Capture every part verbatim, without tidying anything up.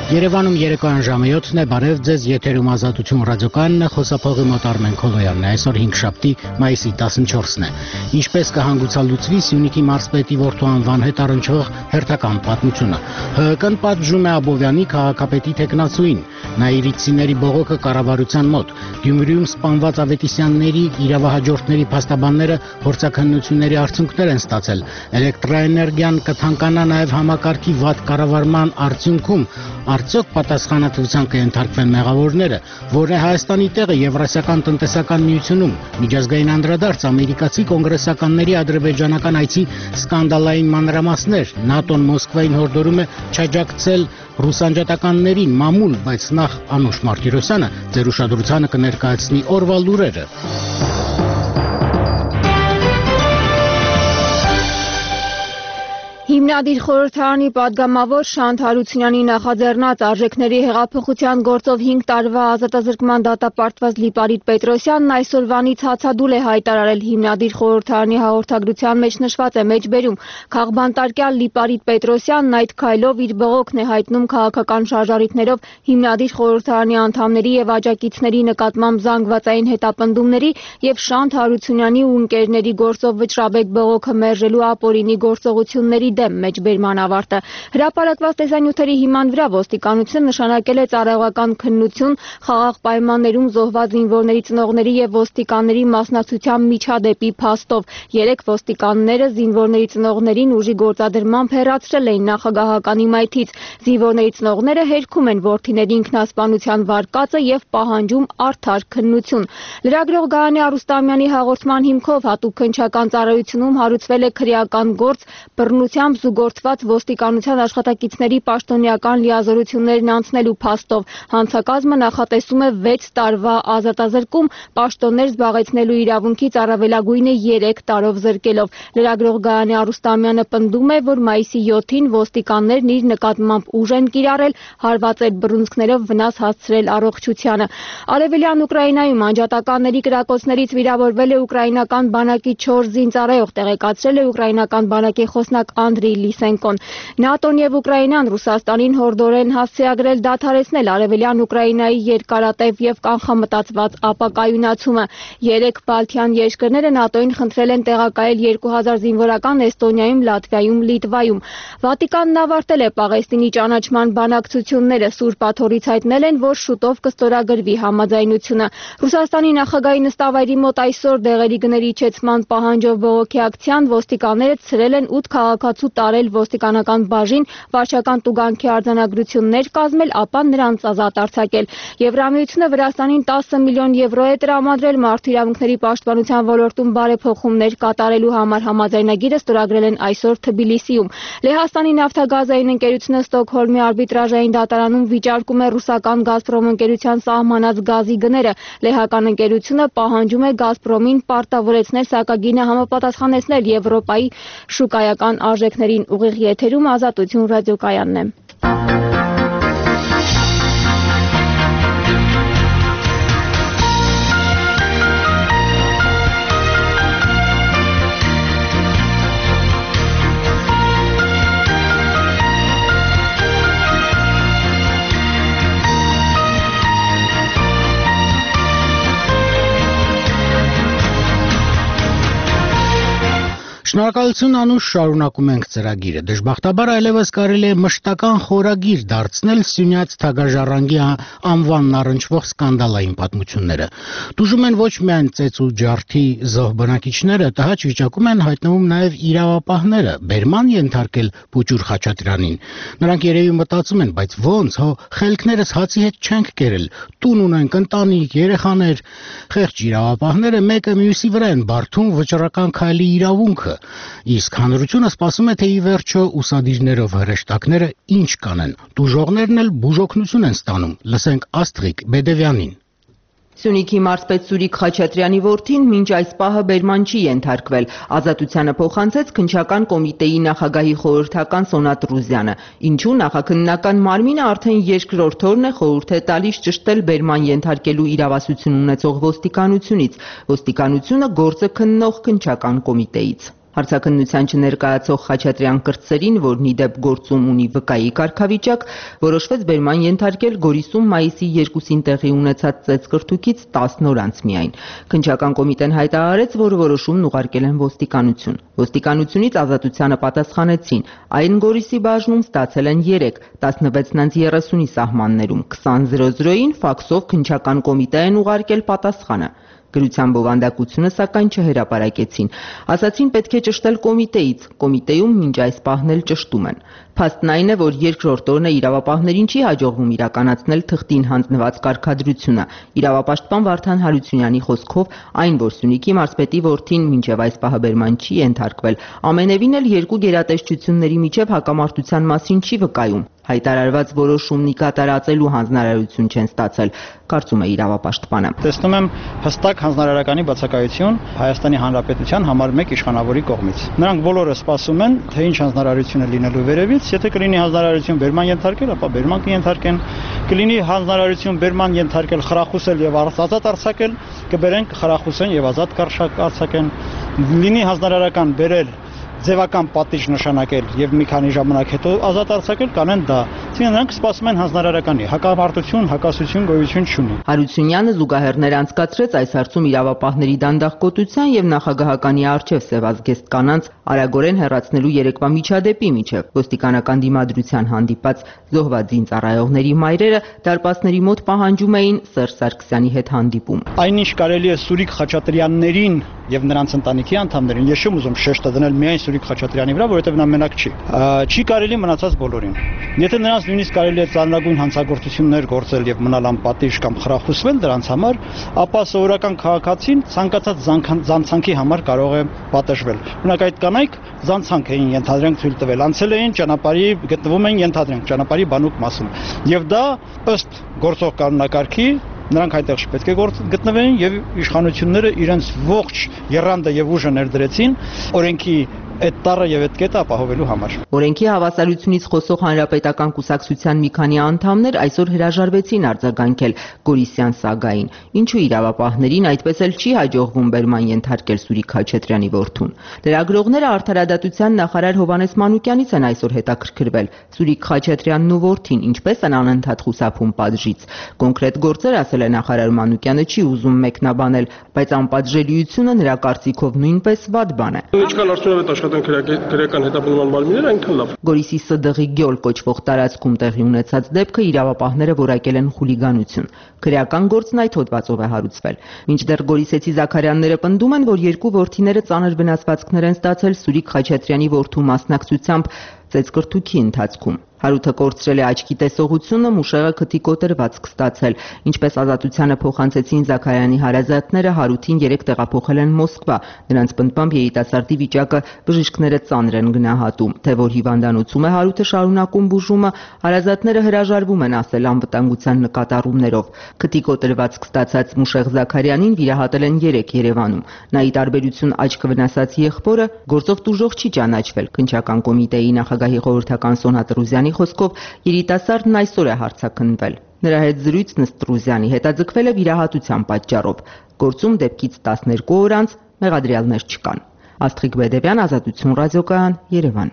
Երևանում երեկոյան ժամը յոթն է, բարև ձեզ, եթերում Ազատություն ռադիոկայանն է, խոսափողի մոտ Արմեն Քոլոյանն է, այսօր հինգշաբթի մայիսի տասնչորսն է։ Ինչպես կհանգուցալուծվի Սյունիքի մարզպետի որդու անվան հետ առնչվող հերթական պատմությունը։ ՀՀԿ-ն պատժում է Աբովյանի քաղաքապետի թեկնածուին, Նաիրիցիների բողոքը կառավարության մոտ, Գյումրիում սպանված Ավետիսյանների իրավահաջորդների փաստաբանները փորձաքննությունների արդյունքներ են ստացել, էլեկտրաէներգիան կթանկանա նաև համակարգի վատ կառավարման արդյունքում, արդյոք պատասխանատվության կենթարկվեն մեղավորները, որն է Հայաստանի տեղը Եվրասիական տնտեսական միությունում, միջազգային անդրադարձ ամերիկացի կոնգրեսականների ադրբեջանական այցի սկանդալային մանրամասներ, ՆԱՏՕ-ն Մոսկվային հորդորում է չաջակցել ռուսանջատականներին մամուլ, բայց նախ Անուշ Մարտիրոսյանը ձեր ուշադրությանը կներկայացնի օրվա լուրերը։ Հիմնադիր խորհրդարանի պատգամավոր Շանթ Հարությունյանի նախաձեռնած արժեքների հեղափոխության գործով հինգ տարվա ազատազրկման դատապարտված Լիպարիտ Պետրոսյանն այսօրվանից հացադուլ է հայտարարել հիմնադիր խորհրդարանի հաղորդագրության մեջ նշված է մեջբերում քաղբանտարկյալ Լիպարիտ Պետրոսյանն այդ քայլով իր բողոքն է հայտնում քաղաքական շարժառիթներով հիմնադիր խորհրդարանի անդամների եւ աջակիցների նկատմամբ զանգվածային հետապնդումների եւ Շանթ Հարությունյանի ու ընկերների գործով վճռաբեկ բողոքը մերժելու ապօրինի գործողությունների դեմ մեջբերման ավարտը։ Հրապարակված տեսանյութերի հիման վրա ոստիկանությունը նշանակել է ծառայողական քննություն խաղաղ պայմաններում զոհված զինվորների ծնողների եւ ոստիկանների մասնակցությամբ միջադեպի փաստով։ Երեք ոստիկանները զինվորների ծնողներին ուժի գործադրմամբ հեռացրել էին նախագահականի մայթից։ Զինվորների ծնողները հերքում են որդիների ինքնասպանության վարկածը եւ պահանջում արդար քննություն։ Լրագրող Գայանե Արուստամյանի հաղորդման հիմքով հատուկ քննչական ծառայությունում հարուցվել է քրեական գործ բռնությամբ զուգորդված ոստիկանության աշխատակիցների պաշտոնեական լիազորություններն անցնելու փաստով։ Հանցակազմը նախատեսում է վեց տարվա ազատազրկում պաշտոններ զբաղեցնելու իրավունքից առավելագույնը երեք տարով զրկելով։ Լրագրող Գայանե Արուստամյանը պնդում է, որ մայիսի յոթին ոստիկաններն իր նկատմամբ ուժ են կիրառել, հարվածել բռունցքներով վնաս հասցրել առողջությանը։ Արևելյան Ուկրաինայում անջատականների կրակոցներից վիրավորվել է ուկրաինական բանակի չորս զինծառայող, տեղեկացրել է ուկրաինական բանակի խոսնակ Անդրեյ Լիսենկոն։ ՆԱՏՕ-ն եւ Ուկրաինան Ռուսաստանին հորդորեն հասցեագրել դադարեցնել արևելյան Ուկրաինայի երկարատև եւ կանխամտածված ապակայունացումը։ Երեք Բալթյան երկրները ՆԱՏՕ-ին խնդրել են տեղակայել երկու հազար զինվորական Էստոնիայում, Լատվիայում, Լիտվայում։ Վատիկանն ավարտել է Պաղեստինի ճանաչման բանակցությունները։ Սուրբ Աթոռից հայտնել են, որ շուտով կստորագրվի համաձայնությունը։ Ռուսաստանի նախագահի նստավայրի մոտ այսօր դեղերի գների իջեցման պահանջով բողոքի ակցիան ոստիկանները ցրել են ութ քաղաքացու տարել ոստիկանական բաժին, վարչական տուգանքի արձանագրություններ կազմել, ապա նրանց ազատ արձակել։ Եվրամիությունը Վրաստանին տասը միլիոն եվրո է տրամադրել մարդու իրավունքների պաշտպանության ոլորտում բարեփոխումներ կատարելու համար։ Համաձայնագիրը ստորագրել են այսօր Թբիլիսիում։ Լեհաստանի նավթագազային ընկերությունը Ստոկհոլմի արբիտրաժային դատարանում վիճարկում է ռուսական Գազպրոմ ընկերության սահմանած գազի գները։ Լեհական ընկերությունը պահանջում է Գազպրոմին պարտավորեցնել սակագինը համապատասխանեցնել Եվրոպայի շուկայական արժեքներին։ Ուղիղ եթերում Ազատություն ռադիոկայանն է։ Շնորհակալություն Անուշ, շարունակում ենք ծրագիրը։ Դժբախտաբար այլևս կարելի է մշտական խորագիր դարձնել Սյունյաց թագաժառանգի անվանն առնչվող սկանդալային պատմությունները։ Տուժում են ոչ միայն ծեծ ու ջարդի զոհ բնակիչները, տհաճ վիճակում են հայտնվում նաև իրավապահները, բերման ենթարկել Պուճուր Խաչատրյանին։ Նրանք երևի մտածում են, բայց ո՞նց, հո խելքներս հացի հետ չենք կերել, տուն ունենք, ընտանիք, երեխաներ։ Խեղճ իրավապահները մեկը մյուսի վրա են բարդում վճռական քայլի իրավունքը։ Իսկ հանրությունը սպասում է, թե ի վերջո ուսադիրներով հրեշտակները ինչ կանեն։ Տուժողներն էլ բուժօգնություն են ստանում։ Լսենք Աստղիկ Բեդևյանին։ Սյունիքի մարզպետ Սուրիկ Խաչատրյանի որդին մինչ այս պահը բերման չի ենթարկվել։ Ազատությանը փոխանցեց քննչական կոմիտեի նախագահի խորհրդական Սոնատ Ռուզյանը։ Ինչու նախաքննական մարմինը արդեն երկրորդ օրն է խորհուրդ է տալիս ճշտել բերման ենթարկելու իրավասություն ունեցող ոստիկանությունից։ Ոստիկանությունը գործը քննող քննչական կոմիտեից։ Հարցաքննության չներկայացող Խաչատրյան կրտսերին, որն ի դեպ գործում ունի վկայի կարգավիճակ, որոշվեց բերման ենթարկել Գորիսում մայիսի երկուսին տեղի ունեցած ծեծկրտուքից տասն օր անց միայն։ Քննչական կոմիտեն հայտարարեց, որ որոշումն ուղարկել են ոստիկանություն։ Ոստիկանությունից ազատությանը պատասխանեցին։ Այն Գորիսի բաժնում ստացել են երեք, տասնվեցն անց երեսունի սահմաններում, քսան զրո զրոին ֆաքսով քննչական կոմիտե են ուղարկել պատասխանը։ Գրության բովանդակությունը սակայն չհրապարակեցին։ Ասացին պետք է ճշտել կոմիտեից, կոմիտեում մինչ այս պահն էլ ճշտում են։ Փաստն այն է, որ երկրորդ օրն է իրավապահներին չի հաջողվում իրականացնել թղթին հանձնված կարգադրությունը։ Իրավապաշտպան Վարդան Հարությունյանի խոսքով այն, որ Սյունիքի մարզպետի որդին մինչև այս պահը բերման չի ենթարկվել, ամենևին էլ երկու գերատեսչությունների միջև հակամարտության մասին չի վկայում։ Հայտարարված որոշումն ի կատարածելու հանձնարարություն չեն ստացել, կարծում է իրավապաշտպանը։ Տեսնում եմ հստակ հանձնարարականի բացակայություն Հայաստանի Հանրապետության համար մեկ իշխանավորի կողմից։ Նրանք բոլորը սպասում են, թե ինչ հանձնարարություն է լինելու վերևից, եթե կլինի հանձնարարություն բերման ենթարկել, ապա բերման կենթարկեն, կլինի հանձնարարություն բերման ենթարկել, խրախուսել եւ ազատ արձակել, կբերենք խրախուսեն եւ ազատ արձակեն, լինի հանձնարարական բերել ձևական պատիժ նշանակել եւ մի քանի ժամանակ հետո ազատ արձակել կանեն դա։ Այսինքն նրանք սպասում են հանձնարարականի, հակամարտություն, հակասություն գոյություն չունի։ Հարությունյանը զուգահեռներ անցկացրեց այս հարցում իրավապահների դանդաղկոտության եւ նախագահականի արչեւ սևազգեստ կանանց արագորեն հեռացնելու երեկվա միջադեպի միջև։ Ոստիկանական դիմադրության հանդիպած զոհված զինծառայողների մայրերը դարպասների մոտ պահանջում էին Սերժ Սարգսյանի հետ հանդիպում։ Այնինչ կարելի է Սուրիկ Խաչատրյաններին եւ նրանց ընտանիքի անդամներին, ես չեմ ուզում շեշտը դնել միայն Սուրիկ Խաչատրյանի վրա, որովհետև նա մենակ չի։ Չի կարելի մնացած բոլորին։ Եթե նրանց նույնիսկ կարելի է ծանրագույն հանցագործություններ գործել եւ մնալ անպատիժ կամ խրախուսվել դրանց համար, ապա սովորական քաղաքացին ցանկացած զանցանքի համար կարող է պատժվել։ Օրինակ այդ կանայք զանցանք էին ենթադրենք թույլ տվել, անցել էին ճանապարհի, գտնվում էին ենթադրենք ճանապարհի բանուկ մասում։ Եվ դա ըստ գործող կանոնակարգի նրանք այդտեղ պետք է գտնվեին եւ իշխանությունները իրենց ողջ եռանդը եւ ուժը ներդրեցին օրենքի այդ տառը եւ այդ կետը ապահովելու համար։ Օրենքի հավասարությունից խոսող հանրապետական կուսակցության մի քանի անդամներ այսօր հրաժարվեցին արձագանքել Գորիսյան սագային, ինչու իրավապահներին այդպես էլ չի հաջողվում բերման ենթարկել Սուրիկ Խաչատրյանի որդուն։ Լրագրողները արդարադատության նախարար Հովհաննես Մանուկյանից են այսօր հետաքրքրվել Սուրիկ Խաչատրյանն ու որդին ինչպես են անընդհատ խուսափում պատժից։ Կոնկրետ գործեր, ասել է նախարար Մանուկյանը, չի ուզում մեկնաբանել, բայց անպատժելիությունը նրա կարծիքով նույնպես վատ բան է։ Քրեական հետապնդման մարմինները այնքան լավ։ Գորիսի Սդղի գյոլ կոչվող տարածքում տեղի ունեցած դեպքը իրավապահները որակել են խուլիգանություն։ Քրեական գործն այդ հոդվածով է հարուցվել։ Մինչդեռ գորիսեցի Զաքարյանները պնդում են, որ երկու որդիները ծանր վնասվածքներ են ստացել Սուրիկ Խաչատրյանի որդու մասնակցությամբ ծեծկրտուքի ընթացքում։ Հարութը կորցրել է աչքի տեսողությունը, մուշեղը քթի կոտրվածք ստացել։ Ինչպես ազատությանը փոխանցեցին Զաքարյանի հարազատները, Հարութին երեք տեղափոխել են Մոսկվա։ Նրանց պնդմամբ երիտասարդի վիճակը բժիշկները ծանր են գնահատում։ Թե որ հիվանդանոցում է Հարութը շարունակում բուժումը, հարազատները հրաժարվում են ասել անվտանգության նկատառումներով։ Քթի կոտրվածք ստացած Մուշեղ Զաքարյանին վիրահատել են երեք Երևանում։ Նա ի տարբերություն աչքը վնասած եղբորը գործող տուժող չի ճանաչվել։ Քննչական կոմիտեի նախագահի խորհրդական Սոնատ Ռուզյանի խոսքով երիտասարդն այսօր է հարցաքննվել։ Նրա հետ զրույցն ըստ Ռուզյանի հետաձգվել է վիրահատության պատճառով։ Գործում դեպքից տասներկու օր անց մեղադրյալներ չկան։ Աստղիկ Բեդևյան, Ազատություն ռադիոկայան, Երևան։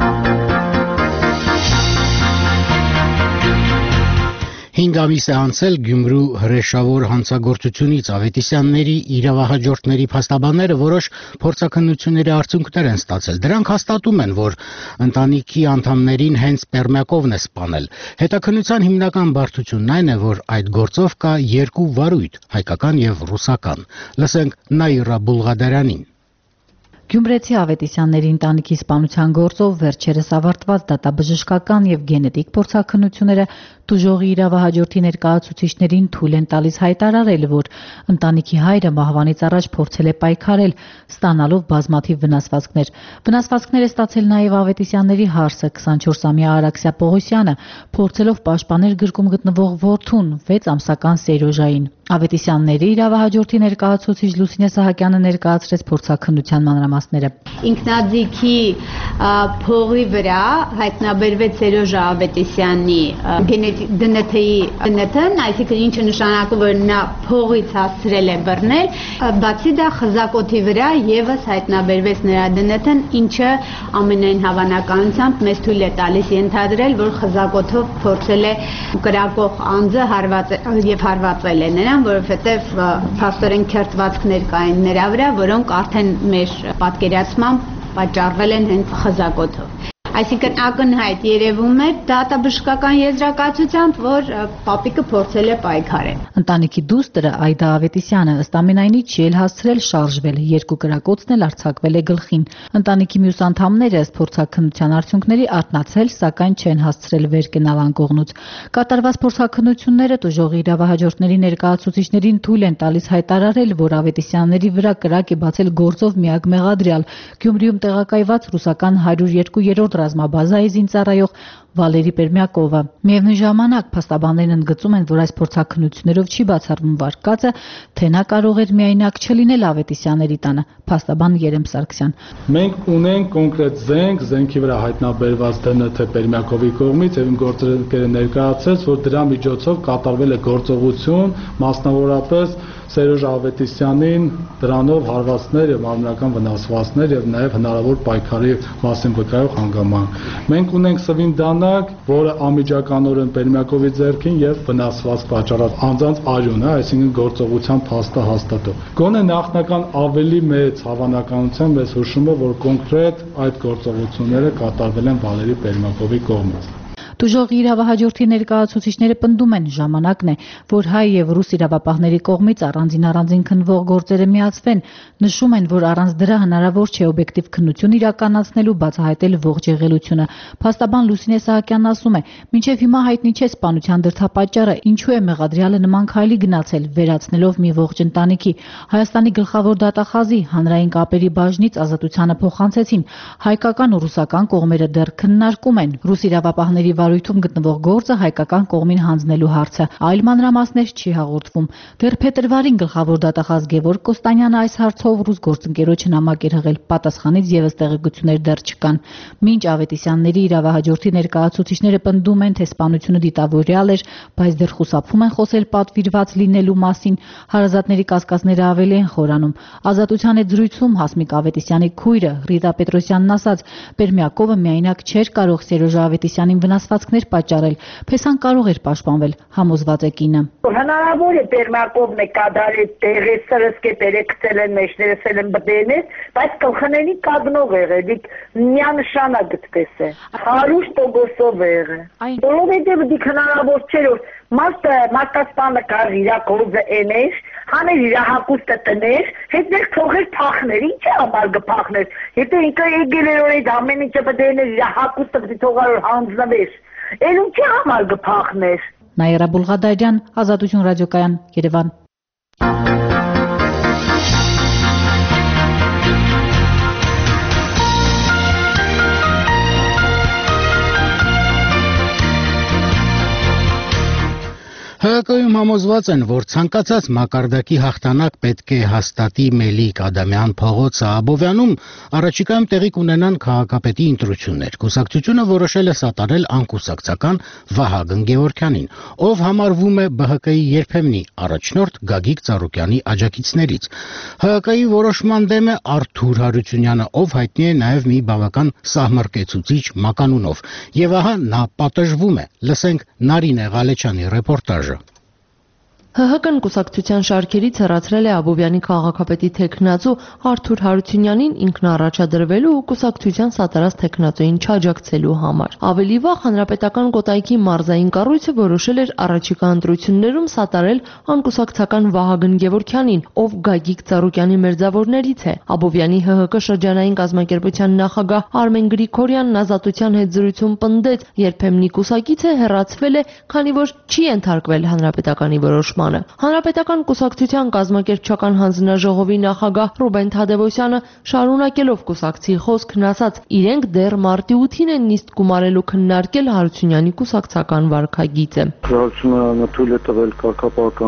Հինգ ամիս է անցել Գյումրու հրեշավոր հանցագործությունից Ավետիսյանների իրավահաջորդների փաստաբանները որոշ փորձաքննությունների արդյունքներ են ստացել։ Դրանք հաստատում են, որ ընտանիքի անդամներին հենց Պերմյակովն է սպանել։ Հետաքննության հիմնական բարդությունն այն է, որ այդ գործով կա երկու վարույթ՝ հայկական եւ ռուսական։ Լսենք Նաիրա Բուլղադարյանին։ Գյումրեցի Ավետիսյանների ընտանիքի սպանության գործով վերջերս ավարտված դատաբժշկական եւ գենետիկ փորձաքննությունները տուժողի իրավահաջորդի ներկայացուցիչներին թույլ են տալիս հայտարարել, որ ընտանիքի հայրը մահվանից առաջ փորձել է պայքարել, ստանալով բազմաթիվ վնասվածքներ։ Վնասվածքներ է ստացել նաեւ Ավետիսյանների հարսը քսանչորսամյա Արաքսիա Պողոսյանը, փորձելով պաշտպանել գրկում գտնվող որդուն վեց ամսական Սերոժային։ Ավետիսյանների իրավահաջորդի ներկայացուցիչ Լուսինե Սահակյանը ներկայացրեց փորձաքննության մանրամասները։ Ինքնաձիգի փողի վրա հայտնաբերվեց Սերոժ Ավետիսյանի դե են թ-ի դե են թ-ն, այսինքն ինչը նշանակում որ նա փողից հասցրել է բռնել, բացի դա խզակոթի վրա եւս հայտնաբերվեց նրա դե են թ-ն, ինչը ամենայն հավանականությամբ մեզ թույլ է տալիս ենթադրել, որ խզակոթով փորձել է կրակող անձը հարված եւ հարվածել է նրան, որովհետեւ փաստորեն քերծվածքներ կային նրա վրա, որոնք արդեն մեր պատկերացմամբ պատճառվել են հենց խզակոթով։ Այսինքն ակնհայտ երևում է դատաբժշկական եզրակացությամբ, որ պապիկը փորձել է պայքարել։ Ընտանիքի դուստրը Այդա Ավետիսյանը ըստ ամենայնի չի էլ հասցրել շարժվել, երկու կրակոցն էլ արձակվել է գլխին։ Ընտանիքի մյուս անդամները ըստ փորձաքննության արդյունքների արթնացել, սակայն չեն հասցրել վեր կենալ անկողնուց։ Կատարված փորձաքննությունները տուժողի իրավահաջորդների ներկայացուցիչներին թույլ են տալիս հայտարարել, որ Ավետիսյանների վրա կրակ է բացել գործով միակ մեղադրյալ Գյումրիում տեղակայված ռուսական հարյուր երկու-րդ ռազմաբազայի զինծառայող Վալերի Պերմյակովը։ Միևնույն ժամանակ փաստաբաններն ընդգծում են, որ այս փորձաքննություններով չի բացառվում վարկածը, թե նա կարող էր միայնակ չլինել Ավետիսյանների տանը։ Փաստաբան Երեմ Սարգսյան։ Մենք ունենք կոնկրետ զենք, զենքի վրա հայտնաբերված դե են թ Պերմյակովի կողմից եւ գործընկերը ներկայացրեց, որ դրա միջոցով կատարվել է գործողություն, մասնավորապես Սերոժ Ավետիսյանին դրանով հարվածներ եւ մարմնական վնասվածքներ եւ նաեւ հնարավոր պայքարի մասին վկայող հանգամանք։ Մենք ունենք սվինդանակ, որը անմիջականորեն Պերմյակովի ձեռքին եւ վնասվածք պատճառած անձանց արյունը, այսինքն գործողության փաստը հաստատող։ Գոնե նախնական ավելի մեծ հավանականությամբ մեզ հուշում է, որ կոնկրետ այդ գործողությունները կատարվել են Վալերի Պերմյակովի կողմից։ Տուժողի իրավահաջորդի ներկայացուցիչները պնդում են, ժամանակն է, որ հայ եւ ռուս իրավապահների կողմից առանձին-առանձին քննվող գործերը միացվեն, նշում են, որ առանց դրա հնարավոր չէ օբյեկտիվ քննություն իրականացնելու բացահայտել ողջ եղելությունը։ Փաստաբան Լուսինե Սահակյանն ասում է, մինչեւ հիմա հայտնի չէ սպանության դրդապատճառը, ինչու է մեղադրյալը նման քայլի գնացել, վերացնելով մի ողջ ընտանիքի։ Հայաստանի գլխավոր դատախազի հանրային կապերի բաժնից ազատությանը փոխանցեցին, հայկական ու ռուսական կողմերը դեռ քննարկում են ռուս իրավապահների վարույթում գտնվող գործը հայկական կողմին հանձնելու հարցը, այլ մանրամասներ չի հաղորդվում։ Դեռ փետրվարին գլխավոր դատախազ Գևորգ Կոստանյանը այս հարցով ռուս գործընկերոջը նամակ էր հղել, պատասխանից եւս տեղեկություններ դեռ չկան։ Մինչ Ավետիսյանների իրավահաջորդի ներկայացուցիչները պնդում են, թե սպանությունը դիտավորյալ էր, բայց դեռ խուսափում են խոսել պատվիրված լինելու մասին, հարազատների կասկածները ավելի են խորանում։ Ազատության հետ զրույցում Հասմիկ Ավետիսյանի քույրը Ռիտա Պետրոսյանն ասաց, Պերմյակովը միայնակ չէր կարող Սերոժ Ավետիսյանին վնասվածքներ պատճառել, Փեսան կարող էր պաշտպանվել, համոզված է կինը։ Հնարավոր է Պերմյակովն է կադարել տեղի սրսկետերը գցել են մեջներս են բդեներ, բայց կլխների կանգնող եղել, միանշանակ գտպես է, հարյուր տոկոսով է եղել։ Որովհետև դիք հնարավոր չէր, որ մարդը մարտասպանը կար իր գործը էներ, հաներ իր հակուստը տներ, հետներ թողեր փախներ, ինչ է համար գփախներ, հետո ինքը եկել էր որ այդ ամեն ինչը բդեներ իր հակուստը թողար հանձնվեր, էլ ինչի համար գփախներ։ Նաիրա Բուլղադարյան, Ազատություն ռադիոկայան, Երևան։ ՀՀԿ-ում համոզված են, որ ցանկացած մակարդակի հաղթանակ պետք է հաստատի Մելիք Ադամյան փողոցը Աբովյանում առաջիկայում տեղի կունենան քաղաքապետի ընտրություններ։ Կուսակցությունը որոշել է սատարել անկուսակցական Վահագն Գևորգյանին, ով համարվում է ԲՀԿ-ի երբեմնի առաջնորդ Գագիկ Ծառուկյանի աջակիցներից։ ՀՀԿ-ի որոշման դեմ է Արթուր Հարությունյանը, ով հայտնի է նաև մի բավական սահմռկեցուցիչ մականունով։ Եվ ահա նա պատժվում է։ Լսենք Նարինե Ղալեչյանի ռեպորտաժը։ ՀՀԿ-ն կուսակցության շարքերից հեռացրել է Աբովյանի քաղաքապետի թեկնածու Արթուր Հարությունյանին ինքն առաջադրվելու ու կուսակցության սատարած թեկնածուին չաջակցելու համար։ Ավելի վաղ հանրապետական կոտայքի մարզային կառույցը որոշել էր առաջիկա ընտրություններում սատարել անկուսակցական Վահագն Գևորգյանին, ով Գագիկ Ծառուկյանի մերձավորներից է։ Աբովյանի ՀՀԿ շրջանային կազմակերպության նախագահ Արմեն Գրիգորյանն Ազատության հետ զրույցում պնդեց, երբեմնի կուսակիցը հեռացվել է, քանի որ չի ենթարկվել հանրապետականի որոշման։ Հանրապետական կուսակցության կազմակերպչական հանձնաժողովի նախագահ Ռուբեն Թադևոսյանը շարունակելով կուսակցի խոսքն ասաց, իրենք դեռ մարտի ութին են նիստ գումարելու քննարկել Հարությունյանի կուսակցական վարքագիծը։ Հարությունը թույլ է տվել կարգապահական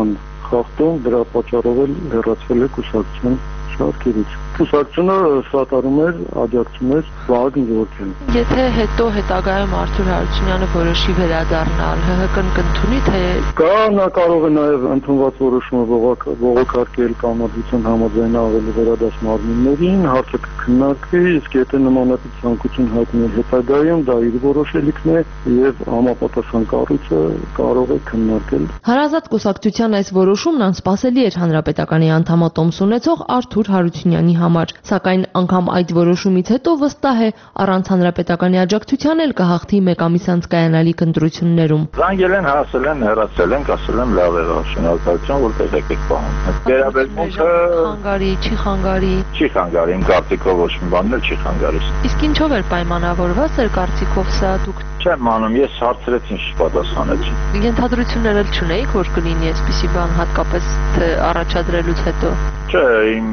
խախտում, դրա պատճառով էլ հեռացվել է կուսակցության շարքերից։ Կուսակցությունը սատարում էր, աջակցում էր Վահագն Գևորգյանին։ Եթե հետո հետագայում Արթուր Հարությունյանը որոշի վերադառնալ, ՀՀԿ-ն կընդունի, թե կա նա կարող է նաև ընդունված որոշումը բողոքարկել կամադրության համաձայնագրել վերադաս մարմիններին, հարցը կքննարկվի, իսկ եթե նմանատիպ ցանկություն հայտնի հետագայում, դա իր որոշելիքն է եւ համապատասխան կառույցը կարող է քննարկել։ Հարազատ կուսակցության այս որոշումն անսպասելի էր Հանրապետականի անդամատոմս ունեցող Արթուր Հարությունյանի համար, սակայն անգամ այդ որոշումից հետո վստահ է, առանց Հանրապետականի աջակցության էլ կհաղթի մեկ ամիս անց կայանալիք ընտրություններում։ Զանգել են, հասել են, հեռացել են, ասել են լավ է, շնորհակալություն, որ տեղեկ եք պահում։ Վերաբերմունքը խանգարի, չի խանգարի։ Չի խանգարի, իմ կարծիքով ոչ մի բան էլ չի խանգարի։ Իսկ ինչով էր պայմանավորված էր կարծիքով սա դուք։ Չեմ անում, ես հարցրեցին, չպատասխանեցի։ Ենթադրություններ էլ չունեիք, որ կլինի այսպիսի բան, հատկապես թե առաջադրելուց հետո։ Չէ, իմ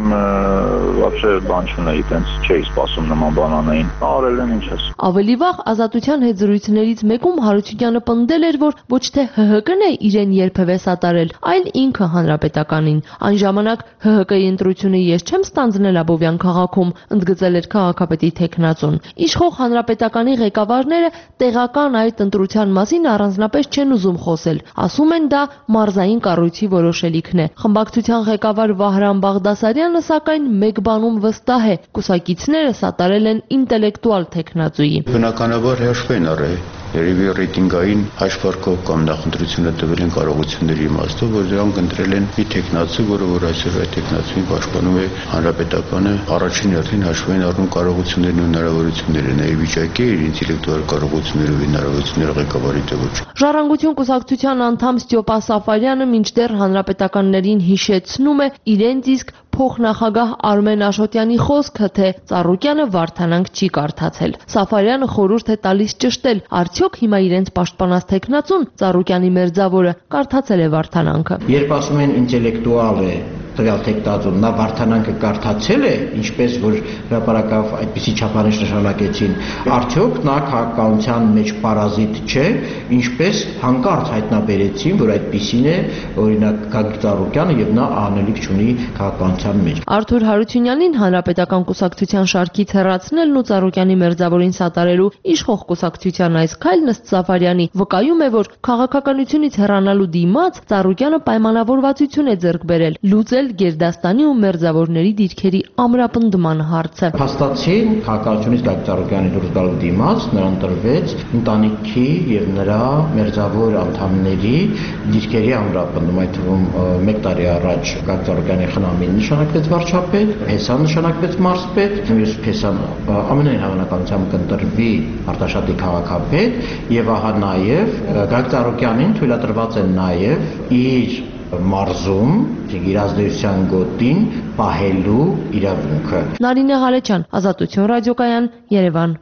вообще բան չունեի, տենց չէի սպասում նման բան անեին։ Արել են ինչ ես։ Ավելի վաղ Ազատության հետ զրույցներից մեկում Հարությունյանը պնդել էր, որ ոչ թե ՀՀԿ-ն է իրեն երբևէ սատարել, այլ ինքը Հանրապետականին։ Այն ժամանակ ՀՀԿ-ի ընտրությունը ես չեմ ստանձնել Աբովյան քաղաքում, ընդգծել էր քաղաքապետի թեկնածուն։ Իշխող Հանրապետականի ղեկավարները տեղական այդ ընտրության մասին առանձնապես չեն ուզում խոսել։ Ասում են դա մարզային կառույցի որոշելիքն է։ Խմբակցության ղեկավար Վահրամ Բաղդասարյանը սակայն մեկ բանում վստահ է, կուսակիցները սատարել են ինտելեկտուալ թեկնածուի։ Բնականաբար հաշվի են առել երևի ռեյտինգային հաշվարկով կամ նախընտրությունը տվել են կարողությունների իմաստով, որ դրանք ընտրել են մի թեկնածու, որը որ այսօր այդ թեկնածուին պաշտպանում է Հանրապետականը, առաջին հերթին հաշվի են առնում կարողություններն ու հնարավորությունները, նա վիճակի է իր ինտելեկտուալ կարողություններով ու հնարավորությունները ղեկավարի տվոց։ Ժառանգություն կուսակցության անդամ Ստյոպա Սաֆարյանը մինչդեռ հանրապետականներին հիշեցնում է իրենց իսկ փոխնախագահ Արմեն Աշոտյանի խոսքը, թե Ծառուկյանը Վարդանանք չի կարդացել։ Սաֆարյանը խորհուրդ է տալիս ճշտել, արդյոք հիմա իրենց պաշտպանած թեկնածուն Ծառուկյանի մերձավորը կարդացել է Վարդանանքը։ Երբ ասում են ինտելեկտուալ է տվյալ թեկնածուն, նա Վարդանանքը կարդացել է, ինչպես որ հրապարակավ այդպիսի չափանիշ նշանակեցին, արդյոք նա քաղաքականության մեջ պարազիտ չէ, ինչպես հանկարծ հայտնաբերեցին, որ այդպիսին է օրինակ Գագիկ Ծառուկյանը եւ նա անելիք չունի քաղաքականության մեջ։ Արթուր Հարությունյանին Հանրապետական կուսակցության շարքից հեռացնելն ու Ծառուկյանի մերձավորին սատարելու իշխող կուսակցության այս քայլն ըստ Սաֆարյանի վկայում է, որ քաղաքականությունից հեռանալու դիմաց Ծառուկյանը պայմանավորվածություն է ձեռք բերել լուծել Գերդաստանի ու մերձավորների դիրքերի ամրապնդման հարցը։ Փաստացին քաղաքականությունից Գագիկ Ծառուկյանի դուրս գալու դիմաց նրան տրվեց ընտանիքի եւ նրա մերձավոր անդամների դիրքերի ամրապնդում, այդ թվում մեկ տարի առաջ Գագիկ Ծառուկյանի խնամին նշանակվեց վարչապետ, Փեսան նշանակվեց մարզպետ, մյուս Փեսան ամենայն հավանականությամբ կընտրվի Արտաշատի քաղաքապետ եւ ահա նաեւ Գագիկ Ծառուկյանին թույլատրված է նաեւ իր մարզում իրազդեցության գոտին պահելու իրավունքը։ Նարինե Ղալեչյան, Ազատություն ռադիոկայան, Երևան։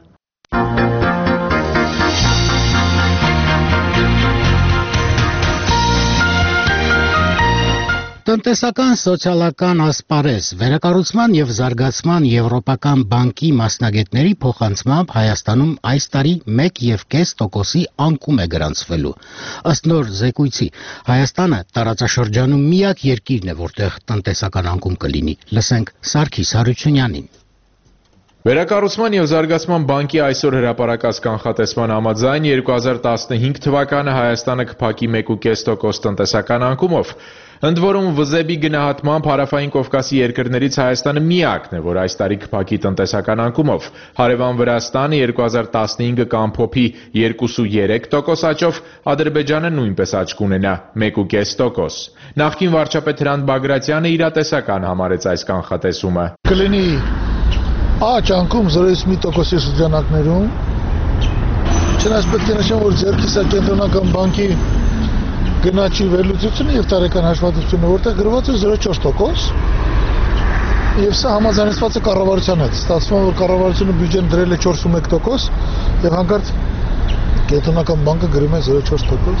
Տնտեսական սոցիալական ասպարեզ վերակառուցման եւ զարգացման Եվրոպական բանկի մասնագետների փոխանցմամբ Հայաստանում այս տարի մեկ եւ կես տոկոսի անկում է գրանցվելու։ Ըստ նոր զեկույցի Հայաստանը տարածաշրջանում միակ երկիրն է, որտեղ տնտեսական անկում կլինի։ Լսենք Սարգիս Հարությունյանին։ Վերակառուցման եւ զարգացման բանկի այսօր հրապարակած կանխատեսման համաձայն երկու հազար տասնհինգ թվականը Հայաստանը կփակի մեկ եւ կես տոկոս տնտեսական անկումով։ Ընդ որում վզեբի գնահատմամբ Հարավային Կովկասի երկրներից Հայաստանը միակն է, որ այս տարի կփակի տնտեսական անկումով։ Հարևան Վրաստանը երկու հազար տասնհինգը կամփոփի երկու եւ երեք տոկոս աճով, Ադրբեջանը նույնպես աճ կունենա մեկ եւ կես տոկոս։ Նախկին վարչապետ Հրանտ Բագրատյանը իրատեսական համարեց այս կանխատեսումը։ Կլինի աճ անկում զրոյից մի տոկոսի շրջանակներում։ Չնայած պետք է նշեմ, որ ձեռքիս է կենտրոնական բանկի գնաճի վերլուծությունը եւ տարեկան հաշվետվությունը, որտեղ գրված է զրո չորս տոկոս։ Եվ սա համաձայնեցված է կառավարության հետ։ Ստացվում է, որ կառավարությունը բյուջեն դրել է չորս ու մեկ տոկոս եւ հանկարծ կենտրոնական բանկը գրում է զրո չորս տոկոս։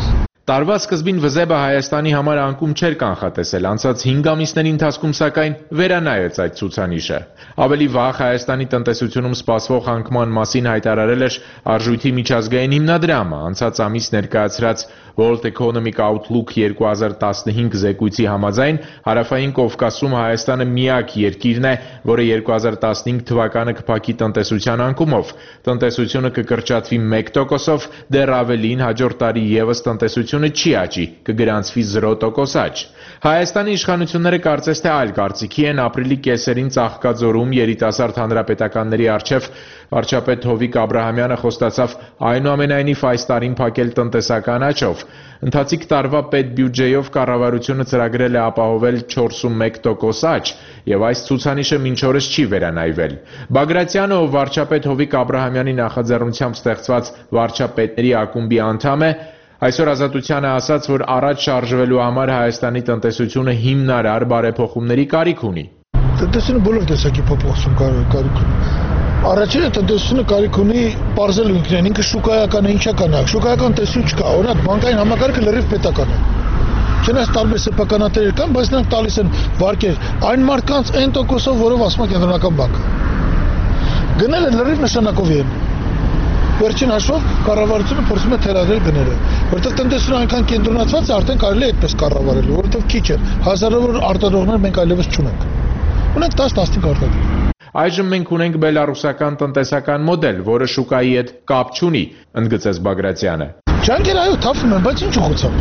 Տարվա սկզբին Վզեբը Հայաստանի համար անկում չէր կանխատեսել, անցած հինգ ամիսների ընթացքում սակայն վերանայեց այդ ցուցանիշը։ Ավելի վաղ Հայաստանի տնտեսությունում սպասվող անկման մասին հայտարարել էր Արժույթի միջազգային հիմնադրամը, անցած ամիս ներկայացրած World Economic Outlook երկու հազար տասնհինգ զեկույցի համաձայն Հարավային Կովկասում Հայաստանը միակ երկիրն է, որը երկու հազար տասնհինգ թվականը կփակի տնտեսության անկումով։ Տնտեսությունը կկրճատվի մեկ տոկոսով, դեռ ավելին հաջորդ տարի ևս տնտեսությունը չի աճի, կգրանցվի զրո տոկոս աճ։ Հայաստանի իշխանությունները կարծես թե այլ կարծիքի են, ապրիլի կեսերին Ծաղկաձորում երիտասարդ հանրապետականների առջև վարչապետ Հովիկ Աբրահամյանը խոստացավ այնուամենայնիվ այս տարին փակել տնտեսական աճով։ Ընթացիկ տարվա պետբյուջեով կառավարությունը ծրագրել է ապահովել չորսունմեկ տոկոս աճ, եւ այս ցուցանիշը մինչ օրս չի վերանայվել։ Բագրատյանը, ով վարչապետ Հովիկ Աբրահամյանի նախաձեռնությամբ ստեղծված վարչապետների ակումբի անդամ է, այսօր Ազատությանը ասաց, որ առաջ շարժվելու համար Հայաստանի տնտեսությունը հիմնարար բարեփոխումների կարիք ունի։ Տնտեսությունը բոլոր տեսակի փոփոխություն կարիք ունի։ Առաջինը տնտեսությունը կարիք ունի բարձրելու ինքնին, ինքը շուկայական է, ինչա կանակ, շուկայական տեսություն չկա, օրինակ բանկային համակարգը լրիվ պետական է։ Չնայած տարբեր սեփականատերեր կան, բայց նրանք տալիս են վարկեր այն մարդկանց այն տոկոսով, որով ասում է կենտրոնական բանկը։ Գները լրիվ նշանակովի են։ Վերջին հաշվով կառավարությունը փորձում է թելադրել գները, որովհետև տնտեսությունը այնքան կենտրոնացված է, արդեն կարելի է այդպես կառավարել, որովհետև քիչ է, հազարավոր արտադրողներ մենք այլևս չունենք։ Ունենք տասը-տասնհինգ արտադրող։ Այժմ մենք ունենք բելարուսական տնտեսական մոդել, որը շուկայի հետ կապ չունի, ընդգծեց Բագրատյանը։ Ջանքերը այո թափվում են, բայց ինչ ուղղությամբ։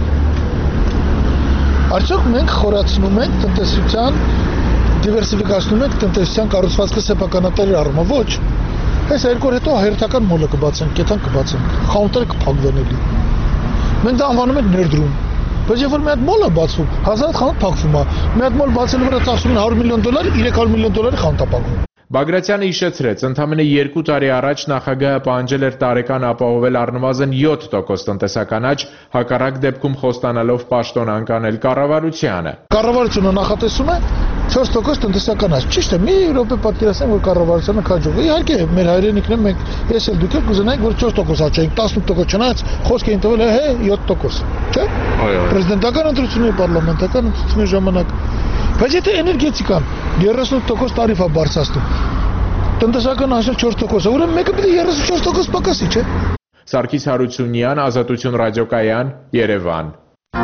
Արդյոք մենք խորացնում ենք տնտեսության, դիվերսիֆիկացնում ենք տնտեսության կառուցվածքը սեփականատերերի առումով, ոչ։ Այս երկու օր հետո հերթական մոլը կբացենք, կետան կբացենք, խանութները կփակվեն էլի։ Մենք դա անվանում ենք ներդրում։ Բայց երբ որ մի հատ մոլ է բացվում, հազար հատ խանութ փակվում է։ Մի հատ մոլ բացելու վրա ծախսում են հարյուր միլիոն դոլար, երեք հարյուր միլիոն դոլարի խանութ է փակվում։ Բագրատյանը հիշեցրեց, ընդամենը երկու տարի առաջ նախագահը պահանջել էր տարեկան ապահովել առնվազն յոթ տոկոս տնտեսական աճ, հակառակ դեպքում խոստանալով պաշտոնանկ անել կառավարությանը։ Կառավարությունը նախատեսում է չորս տոկոս տնտեսական աճ։ Ճիշտ է, մի րոպե պատկերացնենք, որ կառավարությունը քաջողվի։ Իհարկե, մեր հայրենիքն է, մենք ես էլ դուք եք կուզենայինք, որ չորս տոկոս աճենք, տասնութ տոկոս չնայած խոսք էին տվել հե յոթ տոկոս, չէ՞։ Այո։ Պրեզիդենտական ընտրությունների, պարլամենտական ընտրությունների ժամանակ։ Բայց եթե էներգետիկան երեսունութ տոկոս տարիֆ է բարձրացնում, տնտեսական աճը չորս տոկոս է, ուրեմն մեկը պիտի երեսունչորս տոկոս պակասի, չէ՞։ Սարգիս Հարությունյան, Ազատություն ռադիոկայան, Երևան։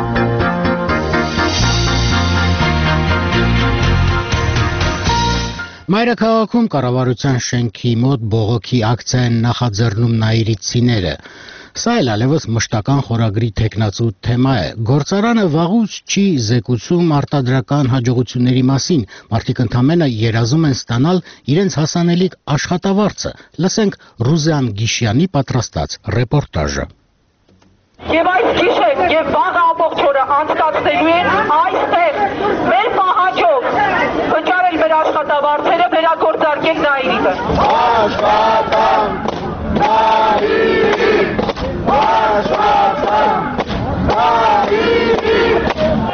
Մայրաքաղաքում կառավարության շենքի մոտ բողոքի ակցիա են նախաձեռնում նայիրիցիները։ Սա էլ այլևս մշտական խորագրի թեկնածու թեմա է։ Գործարանը վաղուց չի զեկուցում արտադրական հաջողությունների մասին։ Մարդիկ ընդամենը երազում են ստանալ իրենց հասանելիք աշխատավարձը։ Լսենք Ռուզան Գիշյանի պատրաստած ռեպորտաժը։ Եվ այս գիշեր եւ վաղը ամբողջ օրը անցկացնելու են այստեղ մեր պահանջով վճարել մեր աշխատավարձերը, վերագործարկել նայիրիկը։ Աշխատանք, նայիրիկ, աշխատանք, նայիրիկ։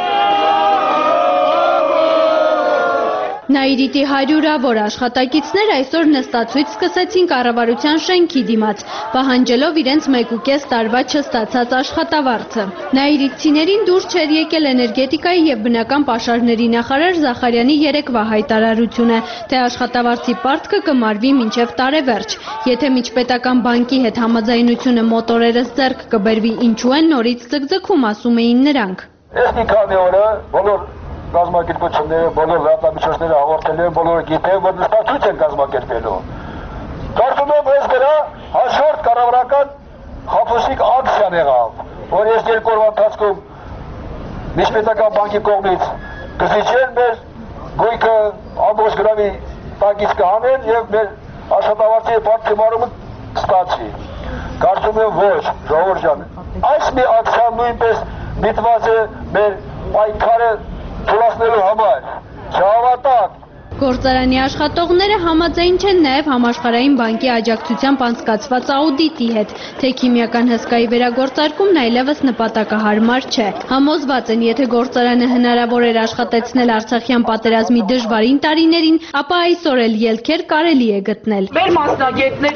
Նայիրիտի հարյուրավոր աշխատակիցներ այսօր նստացույց սկսեցին կառավարության շենքի դիմաց, պահանջելով իրենց մեկուկես տարվա չստացած աշխատավարձը։ Նայիրիտցիներին դուր չէր եկել էներգետիկայի եւ բնական պաշարների նախարար Զախարյանի երեկվա հայտարարությունը, թե աշխատավարձի պարտքը կմարվի մինչեւ տարեվերջ։ Եթե միջպետական բանկի հետ համաձայնությունը մոտորերս ձեռք կբերվի, ինչու են նորից ձգձգում, ասում էին նրանք։ Ես մի քանի օր բոլոր կազմակերպությունները, բոլոր լրատվամիջոցները հաղորդել են, բոլորը գիտեն, որ նստացույց են կազմակերպելու։ Կարծում եմ, այս դրա հաջորդ կառավարական խափուսիկ ակցիան եղավ, որ ես երկու օրվա ընթացքում միջպետական բանկի կողմից կզիջեն մեր գույքը ամբողջ գրավի տակից կհանեն եւ մեր աշխատավարձի պարտքի մարումը կստացվի։ Կարծում եմ ոչ, ժողովուրդ ջան, այս մի ակցիան նույնպես միտված է մեր պայքարը թույլատնելու համար, չհավատակ։ Գործարանի աշխատողները համաձայն չեն նաև համաշխարհային բանկի աջակցությամբ անցկացված աուդիտի հետ, թե քիմիական հսկայի վերագործարկումն այլևս նպատակահարմար չէ։ Համոզված են, եթե գործարանը հնարավոր էր աշխատեցնել Արցախյան պատերազմի դժվարին տարիներին, ապա այսօր էլ ելքեր կարելի է գտնել։ Մեր մասնագետները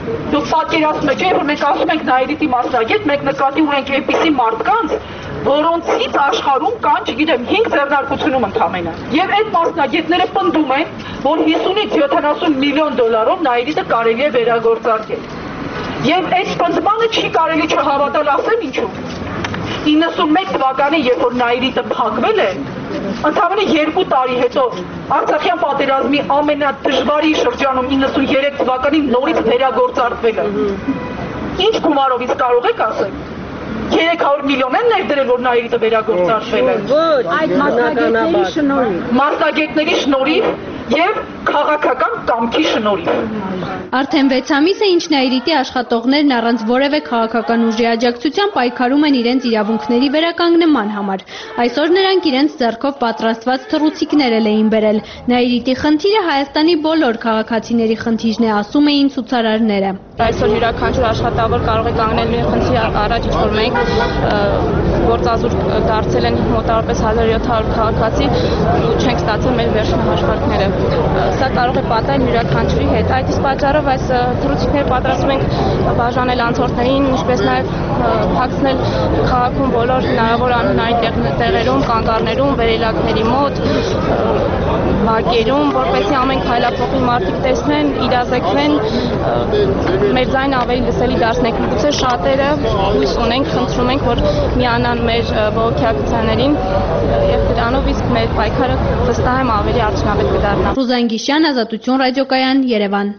Դուք պատկերացնում եք, որ մենք ասում ենք Նայիրիտի մասնագետ, մենք նկատի ունենք այնպիսի մարդկանց, որոնցից աշխարհում կան, չգիտեմ, հինգ ձեռնարկությունում ընդամենը։ Եվ այդ մասնագետները պնդում են, որ հիսունից յոթանասուն միլիոն դոլարով Նայիրիտը կարելի է վերագործարկել։ Եվ այդ պնդմանը չի կարելի չհավատալ, ասեմ ինչու։ իննսունմեկ թվականին, երբ որ Նայիրիտը փակվել է, ընդամենը երկու տարի հետո Արցախյան պատերազմի ամենադժվարի շրջանում իննսուներեք թվականին նորից վերագործարկվել է։ Ինչ գումարով իսկ կարող եք ասել։ երեք հարյուր միլիոն են ներդրել, որ Նայիրիտը վերագործարկվել է։ Ոչ, այդ մասնագետների շնորհիվ։ Մասնագետների շնորհիվ եւ քաղաքական կամքի շնորհիվ։ Արդեն վեց ամիս է, ինչ Նայիրիտի աշխատողներն առանց որևէ քաղաքական ուժի աջակցության պայքարում են իրենց իրավունքների վերականգնման համար։ Այսօր նրանք իրենց ձեռքով պատրաստված թռուցիկներ էին բերել։ Նայիրիտի խնդիրը Հայաստանի բոլոր քաղաքացիների խնդիրն է, ասում էին ցուցարարները։ Այսօր յուրաքանչյուր աշխատավոր կարող է կանգնել մի խնդրի առաջ, ինչ որ մենք գործազուրկ դարձել են մոտավորապես հազար յոթ հարյուր քաղաքացի ու չենք ստացել մեր վերջին հաշվարկները։ Սա կարող է պատահել յուրաքանչյուրի հետ։ Այդ իսկ պատճառով այս թռուցիկները պատրաստում ենք բաժանել անցորդներին, ինչպես նաև փակցնել քաղաքում բոլոր հնարավոր անհնարին տեղերում, կանգառներում, վերելակների մոտ, բակերում, որպեսզի ամեն քայլափոխի մարդիկ տեսնեն, իրազեկվեն, մեր ձայնը ավելի լսելի դարձնենք։ Գուցե շատերը հույս ունենք, խնդրում ենք, որ միանան մեր բողոքի ակցիաներին եւ դրանով իսկ մեր պայքարը վստահ եմ ավելի արդյունավետ կդառնա։ Ռուզան Գիշյան, Ազատություն ռադիոկայան, Երևան։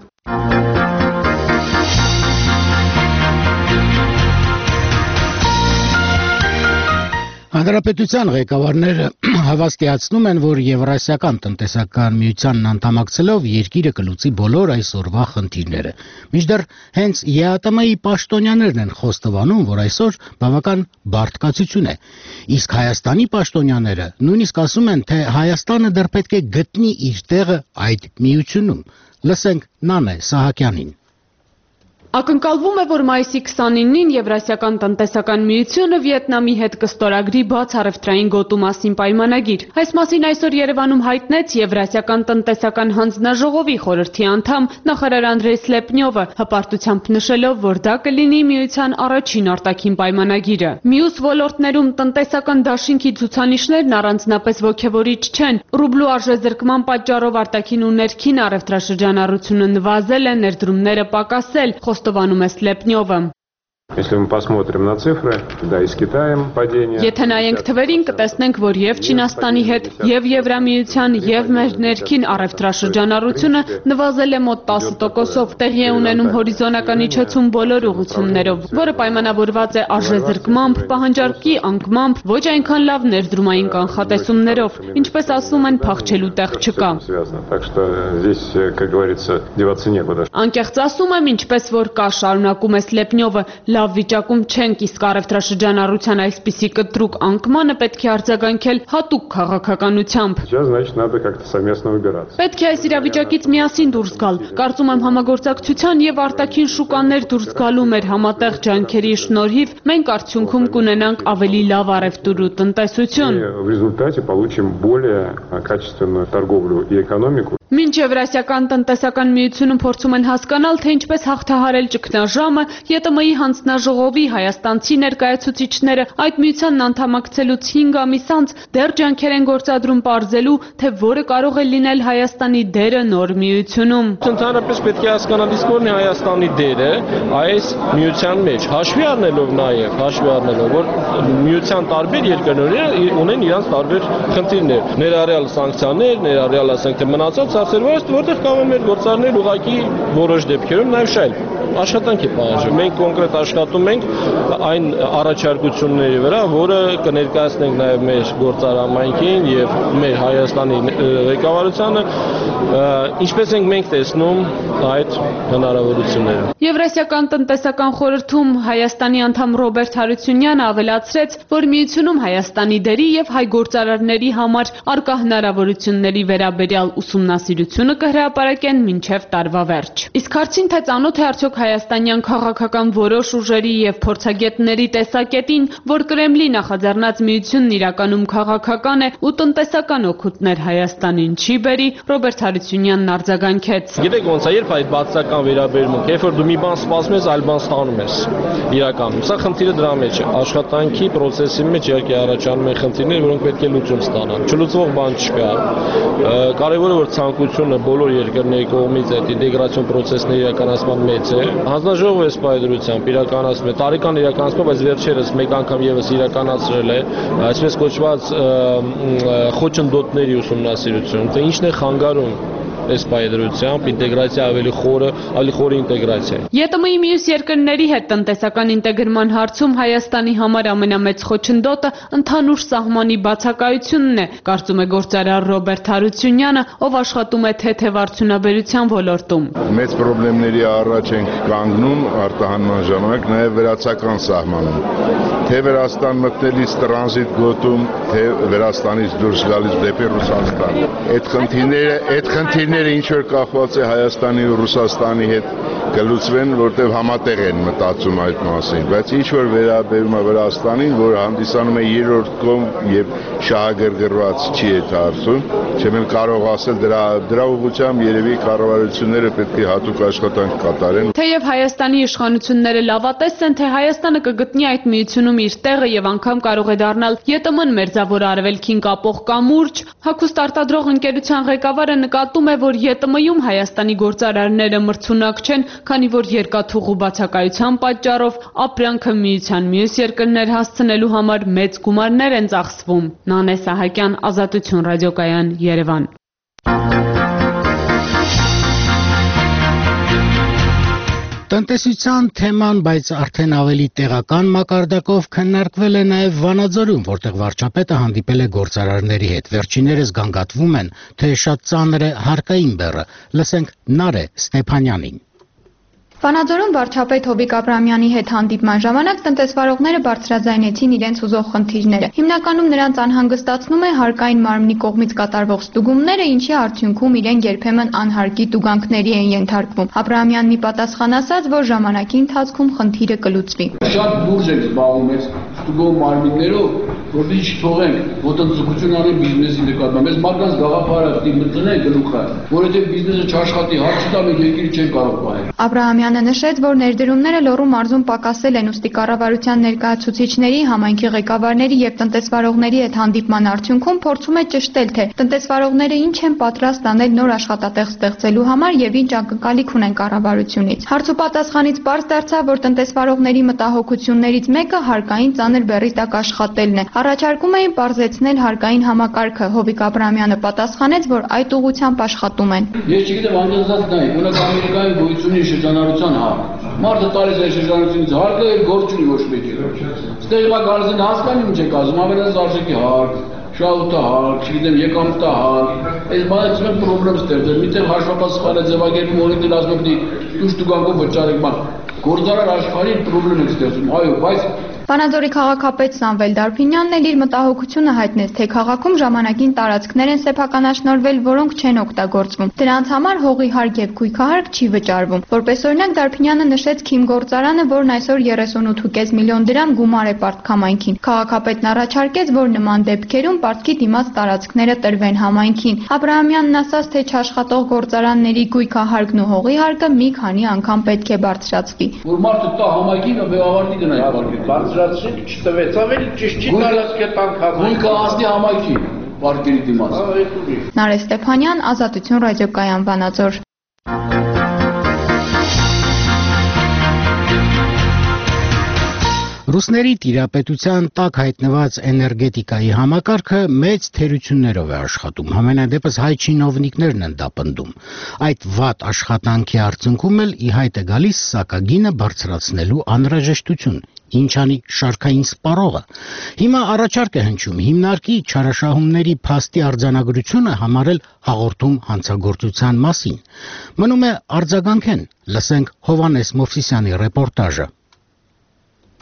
Հանրապետության ղեկավարները հավաստիացնում են, որ Եվրասիական տնտեսական միությանն անդամակցելով երկիրը կլուծի բոլոր այսօրվա խնդիրները։ Մինչդեռ հենց ԵԱՏՄ-ի պաշտոնյաներն են խոստովանում, որ այսօր բավական բարդ կացություն է։ Իսկ Հայաստանի պաշտոնյաները նույնիսկ ասում են, թե Հայաստանը դեռ պետք է գտնի իր տեղը այդ միությունում։ Լսենք Նանե Սահակյանին։ Ակնկալվում է, որ մայիսի քսանինին Եվրասիական տնտեսական միությունը Վիետնամի հետ կստորագրի բաց առևտրային գոտու մասին պայմանագիր։ Այս մասին այսօր Երևանում հայտնեց Եվրասիական տնտեսական հանձնաժողովի խորհրդի անդամ նախարար Անդրեյ Սլեպնյովը, հպարտությամբ նշելով, որ դա կլինի միության առաջին արտաքին պայմանագիրը։ Մյուս ոլորտներում տնտեսական դաշինքի ցուցանիշներն առանձնապես ոգևորիչ չեն։ Ռուբլու արժեզրկման պատճառով արտաքին ու ներքին առևտրաշրջանառությունը նվազել է, ներդրումները պակասել, խոստովանում է Սլեպնյովը։ Если мы посмотрим на цифры, да, и с Китаем падение. Եթե նայենք թվերին, կտեսնենք, որ եւ Չինաստանի հետ, եւ Եվրամիության, եւ մեր ներքին առևտրաշրջանառությունը նվազել է մոտ տասը տոկոսով, տեղի է ունենում հորիզոնական իջեցում բոլոր ուղղություններով, որը պայմանավորված է արժեզրկմամբ, պահանջարկի անկմամբ, ոչ այնքան լավ ներդրումային կանխատեսումներով, ինչպես ասում են, փախչելու տեղ չկա։ Так что здесь, как говорится, деваться некуда. Անկեղծ ասում եմ, ինչպես որ կա, շարունակում է Սլեպնյովը, լավ վիճակում չենք, իսկ առևտրաշրջանառության այսպիսի կտրուկ անկմանը պետք է արձագանքել հատուկ քաղաքականությամբ։ Պետք է այս իրավիճակից միասին դուրս գալ։ Կարծում եմ համագործակցության եւ արտաքին շուկաներ դուրս գալու մեր համատեղ ջանքերի շնորհիվ մենք արդյունքում կունենանք ավելի լավ առևտուր ու տնտեսություն։ Մինչ Եվրասիական տնտեսական միությունում փորձում են հասկանալ, թե ինչպես հաղթահարել ճգնաժամը, ԵՏՄ-ի հանձնաժողովի հայաստանցի ներկայացուցիչները այդ միությանն անդամակցելուց հինգ ամիս անց դեռ ջանքեր են գործադրում պարզելու, թե որը կարող է լինել Հայաստանի դերը նոր միությունում։ Ընդհանրապես պետք է հասկանալ իսկ որն է Հայաստանի դերը այս միության մեջ, հաշվի առնելով նաև, հաշվի առնելով, որ միության տարբեր երկրները ունեն իրենց տարբեր խնդիրներ, ներառյալ սանկցիաներ, ներառյալ ասենք թե մնացած որտեղ կարող են մեր գործարներ ուղղակի որոշ դեպքերում նաև շայլ աշխատանք է պահանջում։ Մենք կոնկրետ աշխատում ենք այն առաջարկությունների վրա, որը կներկայացնենք նաև մեր գործարամայնքին եւ մեր Հայաստանի ղեկավարությանը, ինչպես ենք մենք տեսնում այդ հնարավորությունները։ Եվրասիական տնտեսական խորհրդում Հայաստանի անդամ Ռոբերտ Հարությունյանը ավելացրեց, որ միությունում Հայաստանի դերի եւ հայ գործարարների համար արկա հնարավորությունների վերաբերյալ ուսումնասիրում ուսումնասիրությունը կհրապարակեն մինչև տարվա վերջ։ Իսկ հարցին, թե ծանոթ է արդյոք հայաստանյան քաղաքական որոշ ուժերի եւ փորձագետների տեսակետին, որ Կրեմլի նախաձեռնած միությունն իրականում քաղաքական է ու տնտեսական օգուտներ Հայաստանին չի բերի, Ռոբերտ Հարությունյանն արձագանքեց. Գիտեք ոնց է, երբ այդ բացական վերաբերմունք, երբ որ դու մի բան սպասում ես, այլ բան ստանում ես։ Իրականում սա խնդիրը դրա մեջ է։ Աշխատանքի process-ի մեջ իհարկե առաջանում են խնդիրներ, որոնք պետք է լուծում ստանան։ Չլուծվող բան չկա։ Կարևորը որ ցանկությունը բոլոր երկրների կողմից այդ ինտեգրացիոն process-ների իրականացման մեծ է։ Հանձնաժողովը այս պայմանությամբ իրականացնում է, տարեկան իրականացնում, բայց վերջերս մեկ անգամ եւս իրականացրել է այսպես կոչված խոչընդոտների ուսումնասիրություն, թե ինչն է խանգարում այս պայմանությամբ ինտեգրացիա ավելի խորը, ավելի խորի ինտեգրացիա։ ԵՏՄ-ի մյուս երկրների հետ տնտեսական ինտեգրման հարցում Հայաստանի համար ամենամեծ խոչընդոտը ընդհանուր սահմանի բացակայությունն է, կարծում է գործարար Ռոբերտ Հարությունյանը, ով աշխատում է թեթև արդյունաբերության ոլորտում։ Մեծ խնդիրների առաջ ենք կանգնում արտահանման ժամանակ նաև վերացական սահմանում։ Թե Վրաստան մտնելիս տրանզիտ գոտում, թե Վրաստանից դուրս գալիս դեպի Ռուսաստան։ Այդ խնդիրները, այդ խնդիրները ինչ որ կախված է Հայաստանի ու Ռուսաստանի հետ կլուծվեն, որտեղ համատեղ են մտածում այդ մասին, բայց ինչ որ վերաբերում է Վրաստանին, որ հանդիսանում է երրորդ կողմ եւ շահագրգռված չի այդ հարցում, չեմ էլ կարող ասել դրա դրա ուղղությամբ երևի կառավարությունները պետք է հատուկ աշխատանք կատարեն։ Թեև Հայաստանի իշխանությունները լավատես են, թե Հայաստանը կգտնի այդ միությունում իր տեղը եւ անգամ կարող է դառնալ ԵՏՄ-ն մերձավոր արևելքին կապող կամուրջ, հագուստ արտադրող ընկերության ղեկավարը նկատում է, որ ԵՏՄ-ում Հայաստանի գործարարները մրցունակ չեն, քանի որ երկաթուղու բացակայության պատճառով ապրանքը միության մյուս երկրներ հասցնելու համար մեծ գումարներ են ծախսվում։ Նանե Սահակյան, Ազատություն ռադիոկայան, Երևան։ Տնտեսության թեման, բայց արդեն ավելի տեղական մակարդակով քննարկվել է նաև Վանաձորում, որտեղ վարչապետը հանդիպել է գործարարների հետ։ Վերջիններս գանգատվում են, թե շատ ծանր է հարկային բեռը։ Լսենք Նարե Ստեփանյանին։ Վանաձորում վարչապետ Հովիկ Աբրահամյանի հետ հանդիպման ժամանակ տնտեսվարողները բարձրաձայնեցին իրենց ուզող խնդիրները։ Հիմնականում նրանց անհանգստացնում է հարկային մարմնի կողմից կատարվող ստուգումները, ինչի արդյունքում իրեն երբեմն անհարկի տուգանքների են ենթարկվում։ Աբրահամյանն ի պատասխան ասաց, որ ժամանակի ընթացքում խնդիրը կլուծվի։ Շատ լուրջ ենք զբաղվում այս ստուգող մարմիններով, որովհետեւ չթողենք ոտնձգություն անեն բիզնեսի նկատմամբ։ Այս մարդկանց գաղափարը դի մտնեն գլուխը, որովհետեւ բիզնեսը չաշխատի, հարց չտա, մենք երկիրը չեն կարող պահել։ Աբրահամյանը նշեց, որ ներդրումները Լոռու մարզում պակասել են, ուստի կառավարության ներկայացուցիչների, համայնքի ղեկավարների եւ տնտեսվարողների հետ հանդիպման արդյունքում փորձում է ճշտել, թե տնտեսվարողները ինչ են պատրաստ անել նոր աշխատատեղ ստեղծելու համար եւ ինչ ակնկալիք ունեն կառավարությունից։ Հարցու պատասխանից պարզ դարձավ, որ տնտեսվարողների մտահոգություններից մեկը հարկային ծանր բեռի տակ աշխատելն է։ Առաջարկում էին պարզեցնել հարկային համակարգը։ Հովիկ Աբրահամյանը պատասխանեց, որ այդ ուղղությամբ աշխատում են։ Ես չգիտեմ, անդրադարձ նայ, օրինակ Ամերիկայի գույցունի շրջանառության հարկ։ Մարդը տարեց այս շրջանառությունից հարկը եւ գործ ունի ոչ մեկի։ Ստեղ իվա գալիս են հասկանում ինչ եք ասում, ավելից արժեքի հարկ, շահութա հարկ, չգիտեմ, եկամտա հարկ։ Այս բանը ծնող պրոբլեմ ստեղծել։ Միտեղ հաշվապատասխանը ձևակերպում օրենքներ ասում դի դուշ տուգանքով վճարեք, բայց գործարար աշխարհին պրոբլեմ եք ստեղծում։ Այո, բայց Վանաձորի քաղաքապետ Սամվել Դարփինյանն էլ իր մտահոգությունը հայտնեց, թե քաղաքում ժամանակին տարածքներ են սեփականաշնորհվել, որոնք չեն օգտագործվում։ Դրանց համար հողի հարկ եւ քույքահարկ չի վճարվում։ Որպես օրինակ Դարփինյանը նշեց Քիմ գործարանը, որն այսօր երեսունութ փոխանցում միլիոն դրամ գումար է պարտքամայնքին։ Քաղաքապետն առաջարկեց, որ նման դեպքերում պարտքի դիմաց տարածքները տրվեն համայնքին։ Աբրահամյանն ասաց, թե չաշխատող գործարանների քույքահարկն ու հողի հարկը մի քանի անգամ պետք է բարձրացվի։ Որ մարդը տա համայնքին ու ավարտի գնա պարտքի Բարձրացրեք, չտվեց, ավելի ճիշտ չի տալիս կետանք հազար։ Գույքը հասնի համայնքի պարտքերի դիմաց։ Նարե Ստեփանյան, Ազատություն ռադիոկայան, Վանաձոր։ Ռուսների տիրապետության տակ հայտնված էներգետիկայի համակարգը մեծ թերություններով է աշխատում, համենայնդեպս հայ չինովնիկներն են դա պնդում։ Այդ վատ աշխատանքի արդյունքում էլ ի հայտ է գալիս սակագինը բարձրացնելու անհրաժեշտություն, ինչ անի շարքային սպառողը։ Հիմա առաջարկ է հնչում հիմնարկի չարաշահումների փաստի արձանագրությունը համարել հաղորդում հանցագործության մասին։ Մնում է արձագանքեն, լսենք Հովանես Մովսիսյանի ռեպորտաժը։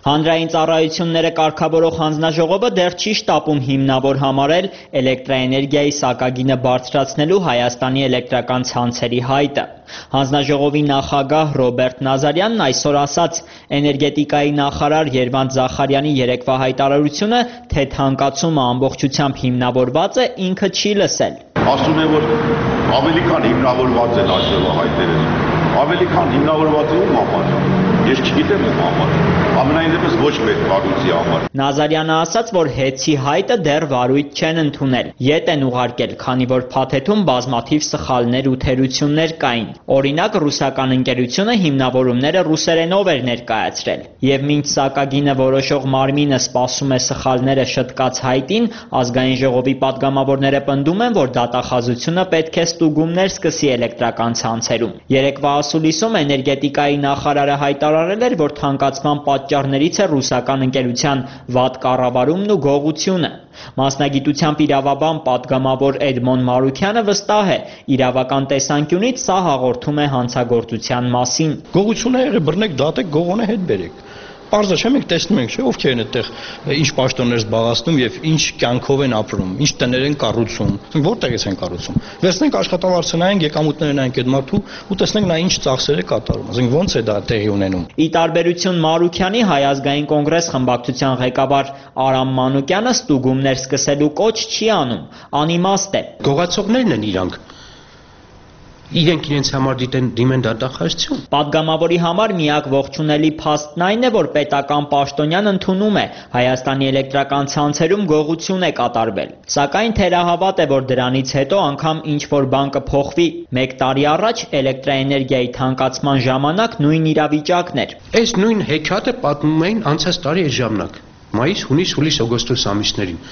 Հանրային ծառայությունները կարգավորող հանձնաժողովը դեռ չի շտապում հիմնավոր համարել էլեկտրաէներգիայի սակագինը բարձրացնելու Հայաստանի էլեկտրական ցանցերի հայտը։ Հանձնաժողովի նախագահ Ռոբերտ Նազարյանն այսօր ասաց, էներգետիկայի նախարար Երվանդ Զախարյանի երեկվա հայտարարությունը, թե թանկացումը ամբողջությամբ հիմնավորված է, ինքը չի լսել։ Ասում է, որ ավելի քան հիմնավորված են այսօրվա հայտերը, ավելի քան հիմնավորված է ում համար։ Ես չգիտեմ ում համար, ամենայն դեպս ոչ մեր կառույցի համար։ Նազարյանը ասաց, որ հեցի հայտը դեռ վարույթ չեն ընդունել, ետ են ուղարկել, քանի որ փաթեթում բազմաթիվ սխալներ ու թերություններ կային։ Օրինակ, ռուսական ընկերությունը հիմնավորումները ռուսերենով էր ներկայացրել։ Եվ մինչ սակագինը որոշող մարմինը սպասում է սխալները շտկած հայտին, ազգային ժողովի պատգամավորները պնդում են, որ դատախազությունը պետք է ստուգումներ սկսի էլեկտրական ցանցերում։ Երեկվա ասուլիսում էներգետիկայի նախարարը հայտարարել էր, որ թանկացման պատճառներից է ռուսական ընկերության վատ կառավարումն ու գողությունը։ Մասնագիտությամբ իրավաբան պատգամավոր Էդմոն Մարուքյանը վստահ է, իրավական տեսանկյունից սա հաղորդում է հանցագործության մասին։ Գողությունը եղել, բռնեք, դատեք, գողոնը հետ բերեք։ Պարզը չէ, մենք տեսնում ենք, չէ, ովքեր են այդտեղ ինչ պաշտոններ զբաղացնում եւ ինչ կյանքով են ապրում, ինչ տներ են կառուցում, որտեղից են կառուցում։ Վերցնենք աշխատավարձը նայենք, եկամուտները նայենք այդ մարդու ու տեսնենք նա ինչ ծախսեր է կատարում, ասենք ոնց է դա տեղի ունենում։ Ի տարբերություն Մարուքյանի, Հայ ազգային կոնգրես խմբակցության ղեկավար Արամ Մանուկյանը ստուգումներ սկսելու կոչ չի անում, անիմաստ է։ Գողացողներն են իրանք։ Իրենք իրենց համար դիտեն դիմեն դատախազություն։ Պատգամավորի համար միակ ողջունելի փաստն այն է, որ պետական պաշտոնյան ընդունում է Հայաստանի էլեկտրական ցանցերում գողություն է կատարվել։ Սակայն թերահավատ է, որ դրանից հետո անգամ ինչ-որ բան կփոխվի։ Մեկ տարի առաջ էլեկտրաէներգիայի թանկացման ժամանակ նույն իրավիճակն էր։ Այս նույն հեքիաթը պատմում էին անցած տարի այս ժամանակ՝ մայիս, հունիս, հուլիս, օգոստոս ամիսներին։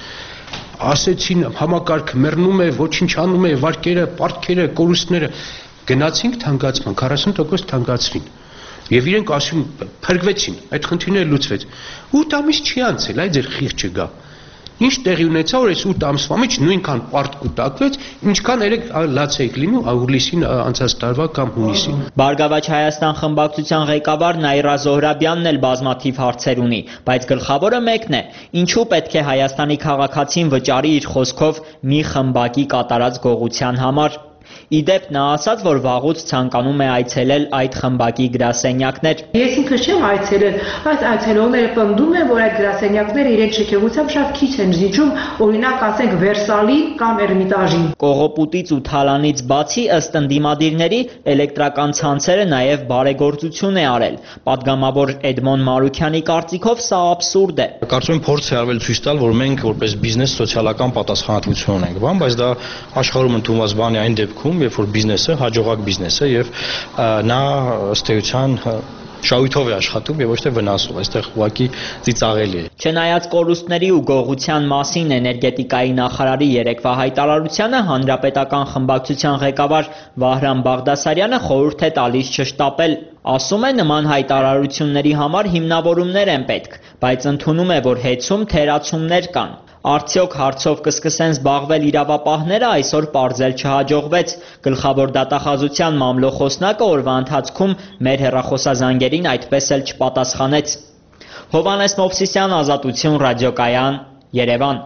Ասեցին համակարգ մեռնում է, ոչնչանում է, վարկերը, պարտքերը, կորուստները, գնացինք թանկացման, քառասուն տոկոս թանկացրին։ Եվ իրենք ասում փրկվեցին, այդ խնդիրները լուծվեց։ ութ ամիս չի անցել, այ ձեր խիղճը գա։ Ինչ տեղի ունեցավ, որ այս ութ ամսվա մեջ նույնքան պարտ կուտակվեց, ինչքան երեք լացեիք լինում հուլիսին անցած տարվա կամ հունիսին։ Բարգավաճ Հայաստան խմբակցության ղեկավար Նաիրա Զոհրաբյանն էլ բազմաթիվ հարցեր ունի, բայց գլխավորը մեկն է. ինչու պետք է Հայաստանի քաղաքացին վճարի իր խոսքով մի խմբակի կատարած գողության համար։ Իդեպ նա ասաց, որ վաղուց ցանկանում է այցելել այդ խմբակի գրասենյակներ։ Ես ինքս չեմ այցելել, այս այցելողները պնդում են, որ այդ գրասենյակները իրենց շքեղությամբ շատ քիչ են զիջում, օրինակ ասենք Վերսալի կամ Էրմիտաժի։ Կողոպուտից ու թալանից բացի ըստ ընդդիմադիրների էլեկտրական ցանցերը նաև բարեգործություն է արել։ Պատգամավոր Էդմոն Մարուքյանի կարծիքով սա աբսուրդ է։ Կարծում եմ փորձ է արվել ցույց տալ, որ մենք որպես բիզնես սոցիալական պատասխանատվություն ունենք, բան, բայց դա աշխարհում ընդունված բան է այն դեպքում, երբ որ բիզնեսը հաջողակ բիզնես է եւ նա ըստ էության շահույթով է աշխատում եւ ոչ թե վնասով, այստեղ ուղղակի ծիծաղելի է։ Չնայած կորուստների ու գողության մասին էներգետիկայի նախարարի երեկվա հայտարարությանը, հանրապետական խմբակցության ղեկավար Վահրամ Բաղդասարյանը խորհուրդ է տալիս չշտապել։ Ասում է, նման հայտարարությունների համար հիմնավորումներ են պետք, բայց ընդունում է, որ հեծում թերացումներ կան։ Արդյոք հարցով կսկսեն զբաղվել իրավապահները, այսօր պարզել չհաջողվեց։ Գլխավոր դատախազության մամլոխոսնակը օրվա ընթացքում մեր հեռախոսազանգերին այդպես էլ չպատասխանեց։ Հովհաննես Մովսիսյան, Ազատություն, ռադիոկայան, Երևան։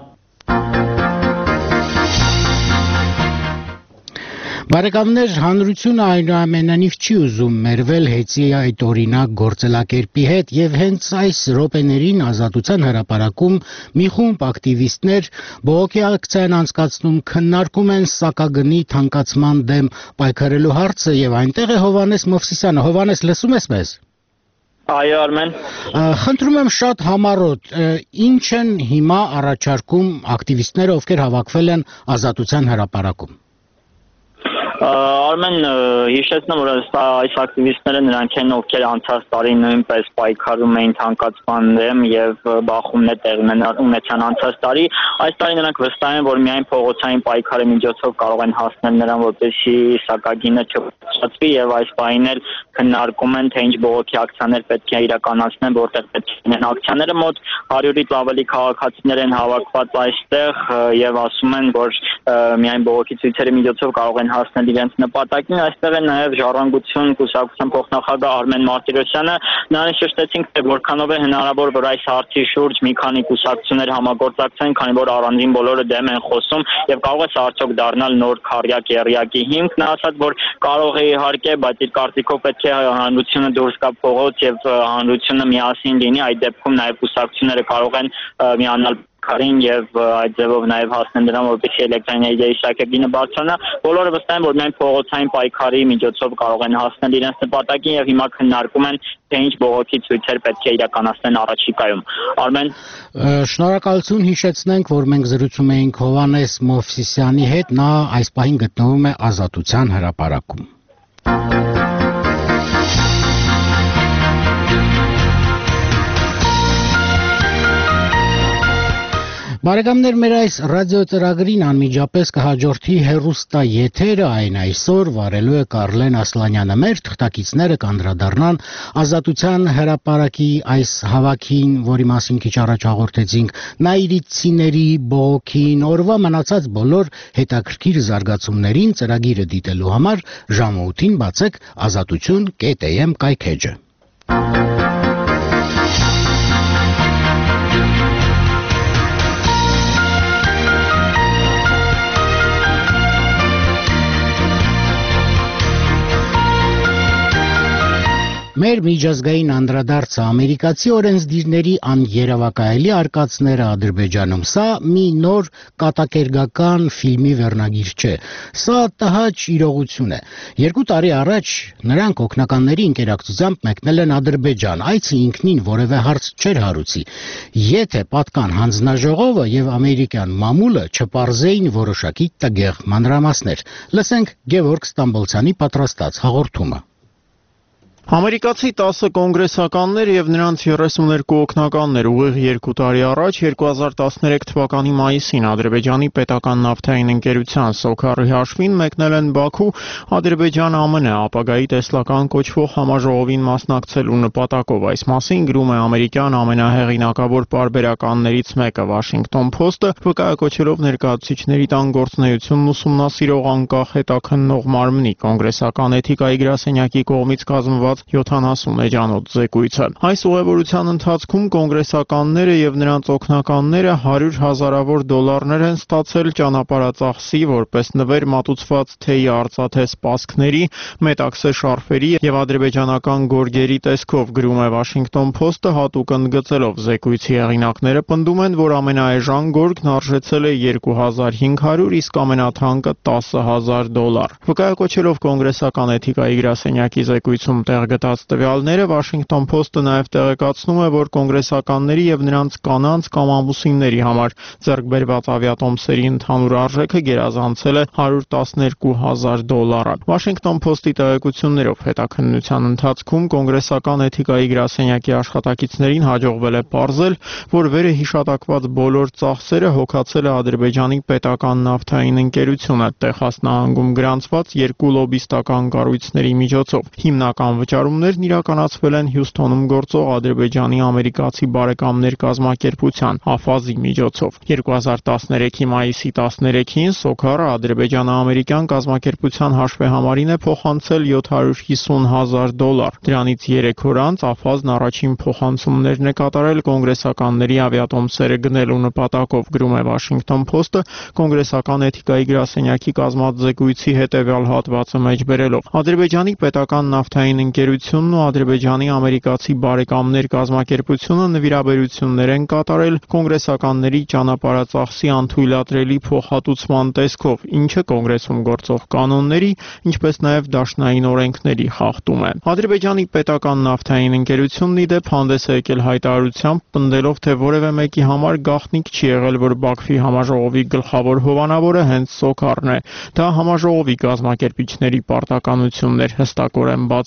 Բարեկամներ, հանրությունը այնուամենայնիվ չի ուզում մերվել հեծի այդ օրինակ գործելակերպի հետ եւ հենց այս րոպեներին Ազատության հրապարակում մի խումբ ակտիվիստներ բողոքի ակցիա են անցկացնում, քննարկում են սակագնի թանկացման դեմ պայքարելու հարցը եւ այնտեղ է Հովհաննես Մովսիսյանը։ Հովհաննես, լսում ես մեզ։ Այո, Արմեն։ Խնդրում եմ շատ համառոտ, ինչ են հիմա առաջարկում ակտիվիստները, ովքեր հավաքվել են Ազատության հրապարակում։ Արմեն, հիշեցնեմ, որ այս ակտիվիստները նրանք են, ովքեր անցած տարի նույնպես պայքարում էին թանկացման դեմ եւ բախումներ տեղի ունեցան անցած տարի։ Այս տարի նրանք վստահ են, որ միայն փողոցային պայքարի միջոցով կարող են հասնել նրան, որպեսզի սակագինը չփոխվի եւ այս պահին էլ քննարկում են, թե ինչ բողոքի ակցիաներ պետք է իրականացնեն, որտեղ պետք է լինեն ակցիաները։ Մոտ հարյուրից ավելի քաղաքացիներ են հավաքված այստեղ եւ ասում են, որ միայն բողոքի ցույցերի միջոցով կարող են հասնել հասնել իրենց նպատակին։ Այստեղ է նաև Ժառանգություն կուսակցության փոխնախագահ Արմեն Մարտիրոսյանը, նրան շեշտեցինք, թե որքանով է հնարավոր, որ այս հարցի շուրջ մի քանի կուսակցություններ համագործակցեն, քանի որ առանձին բոլորը դեմ են խոսում եւ կարող է սա արդյոք դառնալ նոր քարյակ երյակի հիմք։ Նա ասաց, որ կարող է իհարկե, բայց իր կարծիքով պետք է հանրությունը դուրս գա փողոց եւ հանրությունը միասին լինի, այդ դեպքում նաև կուսակցությունները կարող են միանալ քարին եւ այդ ձևով նաև հասնել նրան, որպեսզի էլեկտրոէներգիայի սահքագինը բարձրանա։ Բոլորը վստահ են, որ միայն փողոցային պայքարի միջոցով կարող են հասնել իրենց նպատակին եւ հիմա քննարկում են, թե ինչ բողոքի ցույցեր պետք է իրականացնեն առաջիկայում։ Արմեն, շնորհակալություն, հիշեցնենք, որ մենք զրուցում էինք Հովհաննես Մովսիսյանի հետ, նա այս պահին գտնվում է Ազատության հրապարակում։ Բարեկամներ, մեր այս ռադիոծրագրին անմիջապես կհաջորդի հեռուստաեթերը, այն այսօր վարելու է Կարլեն Ասլանյանը։ Մեր թղթակիցները կանդրադառնան Ազատության հրապարակի այս հավաքին, որի մասին քիչ առաջ հաղորդեցինք, նայիրիցիների բողոքին, օրվա մնացած բոլոր հետաքրքիր զարգացումներին ծրագիրը դիտելու համար ժամը ութին բացեք ազատություն կետ am կայքեջը։ Մեր միջազգային անդրադարձը ամերիկացի օրենսդիրների աներևակայելի արկածները Ադրբեջանում։ Սա մի նոր կատակերգական ֆիլմի վերնագիր չէ։ Սա տհաճ իրողություն է։ Երկու տարի առաջ նրանք օգնականների ընկերակցությամբ մեկնել են Ադրբեջան։ Այցը ինքնին որևէ հարց չէր հարուցի։ Եթե պատկան հանձնաժողովը եւ ամերիկյան մամուլը չպարզեին որոշակի տգեղ մանրամասներ։ Լսենք Գևորգ Ստամբոլցյանի պատրաստած հաղորդումը։ Ամերիկացի տասը կոնգրեսականներ եւ նրանց երեսուներկու օգնականներ ուղիղ երկու տարի առաջ երկու հազար տասներեք թվականի մայիսին Ադրբեջանի պետական նավթային ընկերության Սոքարի հաշվին մեկնել են Բաքու, Ադրբեջան ԱՄՆ ապագայի տեսլական կոչվող համաժողովին մասնակցելու նպատակով։ Այս մասին գրում է ամերիկյան ամենահեղինակավոր պարբերականներից մեկը Washington Post-ը, վկայակոչելով ներկայացուցիչների տան գործունեությունն ուսումնասիրող անկախ հետաքննող մարմնի կոնգրեսական էթիկայի գրասենյակի կողմից կազմված յոթանասուն էջանոց զեկույցը։ Այս ուղևորության ընթացքում կոնգրեսականները եւ նրանց օգնականները հարյուր հազարավոր դոլարներ են ստացել ճանապարհածախսի, որպես նվեր մատուցված թեյի արծաթե սպասքների, մետաքսե շարֆերի եւ ադրբեջանական գորգերի տեսքով, գրում է Washington Post-ը, հատուկ ընդգծելով զեկույցի հեղինակները պնդում են, որ ամենաէժան գորգն արժեցել է երկու հազար հինգ հարյուր, իսկ ամենաթանկը տասը հազար դոլար։ Վկայակոչելով կոնգրեսական էթիկայի գրասենյակի զեկույցում տեղ գտած տվյալները, Washington Post-ը նաև տեղեկացնում է, որ կոնգրեսականների եւ նրանց կանանց կամ ամուսինների համար ձեռք բերված ավիատոմսերի ընդհանուր արժեքը գերազանցել է հարյուր տասներկու հազար դոլարը։ Washington Post-ի տեղեկություններով հետաքննության ընթացքում կոնգրեսական էթիկայի գրասենյակի աշխատակիցներին հաջողվել է պարզել, որ վերը հիշատակված բոլոր ծախսերը հոգացել է Ադրբեջանի պետական նավթային ընկերությունը Տեխաս նահանգում գրանցված երկու լոբիստական կառույցների միջոցով։ Հիմնական վճարումներն իրականացվել են Հյուսթոնում գործող Ադրբեջանի ամերիկացի բարեկամներ կազմակերպության ԱՖԱԶ-ի միջոցով։ երկու հազար տասներեքի մայիսի տասներեքին Սոքարը ադրբեջանա-ամերիկյան կազմակերպության հաշվեհամարին է փոխանցել յոթ հարյուր հիսուն հազար դոլար։ Դրանից երեք օր անց ԱՖԱԶ-ն առաջին փոխանցումներն է կատարել կոնգրեսականների ավիատոմսերը գնելու նպատակով, գրում է Washington Post-ը, կոնգրեսական էթիկայի գրասենյակի կազմած զեկույցի հետևյալ հատվածը մեջ բերելով։ Ադրբեջանի պետական նավթային ընկերությունն ու Ադրբեջանի ամերիկացի բարեկամներ կազմակերպությունը նվիրաբերություններ են կատարել կոնգրեսականների ճանապարհածախսի անթույլատրելի փոխհատուցման տեսքով, ինչը կոնգրեսում գործող կանոնների, ինչպես նաև դաշնային օրենքների խախտում է։ Ադրբեջանի պետական նավթային ընկերությունն ի դեպ հանդես է եկել հայտարարությամբ, պնդելով, թե որևէ մեկի համար գաղտնիք չի եղել, որ Բաքվի համաժողովի գլխավոր հովանավորը հենց Սոքարն է։ Դա համաժողովի կազմակերպիչների պարտականությունն էր հստակորեն բացահայտել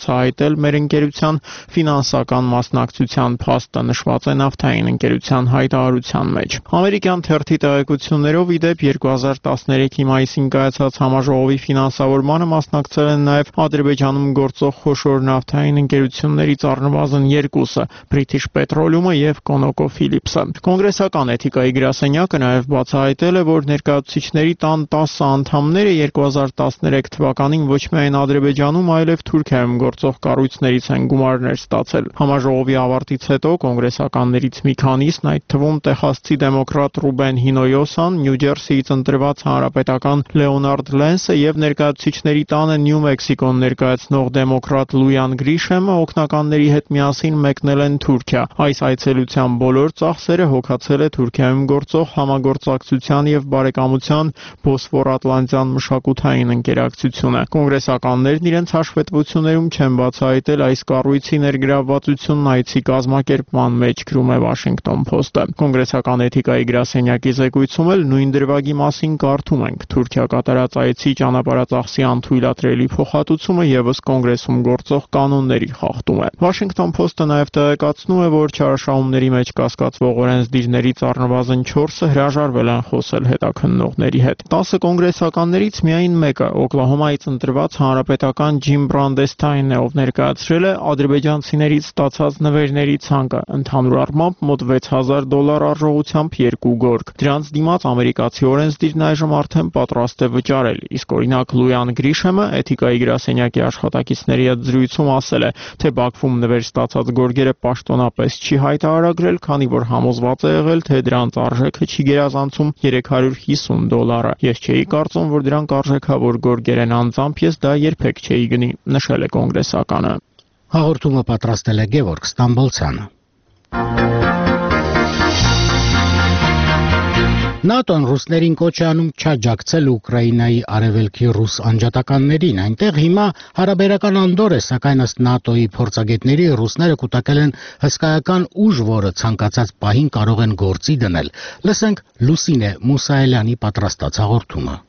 ստեղծել մեր ընկերության ֆինանսական մասնակցության փաստը, նշված է նավթային ընկերության հայտարարության մեջ։ Ամերիկյան թերթի տեղեկություններով ի դեպ երկու հազար տասներեքի մայիսին կայացած համաժողովի ֆինանսավորմանը մասնակցել են նաև Ադրբեջանում գործող խոշոր նավթային ընկերություններից առնվազն երկուսը՝ British Petroleum-ը եւ ConocoPhillips-ը։ Կոնգրեսական էթիկայի գրասենյակը նաև բացահայտել է, որ ներկայացուցիչների տան տասը անդամները երկու հազար տասներեք թվականին ոչ միայն Ադրբեջանում, այլև Թուրքիայում գործող կառույցներից են գումարներ ստացել։ Համաժողովի ավարտից հետո կոնգրեսականներից մի քանիսն, այդ թվում տեխասցի դեմոկրատ Ռուբեն Հինոյոսան, Նյու Ջերսիից ընտրված հանրապետական Լեոնարդ Լենսը եւ ներկայացուցիչների տանը Նյու Մեքսիկոն ներկայացնող դեմոկրատ Լույան Գրիշեմը օգնականների հետ միասին մեկնել են Թուրքիա։ Այս այցելության բոլոր ծախսերը հոգացել է Թուրքիայում գործող համագործակցության եւ բարեկամության Բոսֆոր-Ատլանտյան մշակութային ընկերակցությունը։ Կոնգրեսականներն իրենց հաշվետվություններում չեն բացահայտել այս կառույցի ներգրավվածությունն այցի կազմակերպման մեջ, գրում է Washington Post-ը։ Կոնգրեսական էթիկայի գրասենյակի զեկույցում էլ նույն դրվագի մասին կարդում ենք. Թուրքիա կատարած այցի ճանապարհածախսի անթույլատրելի փոխհատուցումը եւս կոնգրեսում գործող կանոնների խախտում է։ Washington Post-ը նաև տեղեկացնում է, որ չարաշահումների մեջ կասկածվող օրենսդիրներից առնվազն չորսը հրաժարվել են խոսել հետաքննողների հետ։ տասը կոնգրեսականներից միայն մեկը, Օկլահոմայից ընտրված հանրապետական Ջիմ Բրանդեստայնն է, ով ներկայացրել է ադրբեջանցիներից ստացած նվերների ցանկը, ընդհանուր առմամբ մոտ վեց հազար դոլար արժողությամբ երկու գորգ։ Դրանց դիմաց ամերիկացի օրենսդիրն այժմ արդեն պատրաստ է վճարել, իսկ օրինակ Լույան Գրիշեմը էթիկայի գրասենյակի աշխատակիցների հետ զրույցում ասել է, թե Բաքվում նվեր ստացած գորգերը պաշտոնապես չի հայտարարագրել, քանի որ համոզված է եղել, թե դրանց արժեքը չի գերազանցում երեք հարյուր հիսուն դոլարը։ Ես չէի կարծում, որ դրանք արժեքավոր գորգեր են, անձամբ ես դա երբեք չէի գնի, նշել է կոնգրեսականը։ Հաղորդումը պատրաստել է Գևորգ Ստամբոլցյանը։ ՆԱՏՕ-ն ռուսներին կոչ է անում չաջակցել Ուկրաինայի արևելքի ռուս անջատականներին։ Այնտեղ հիմա հարաբերական անդոր է, սակայն ըստ ՆԱՏՕ-ի փորձագետների ռուսները կուտակել են հսկայական ուժ, որը ցանկացած պահին կարող են գործի դնել։ Լսենք Լուսինե Մուսայելյանի պատրաստած հաղորդումը։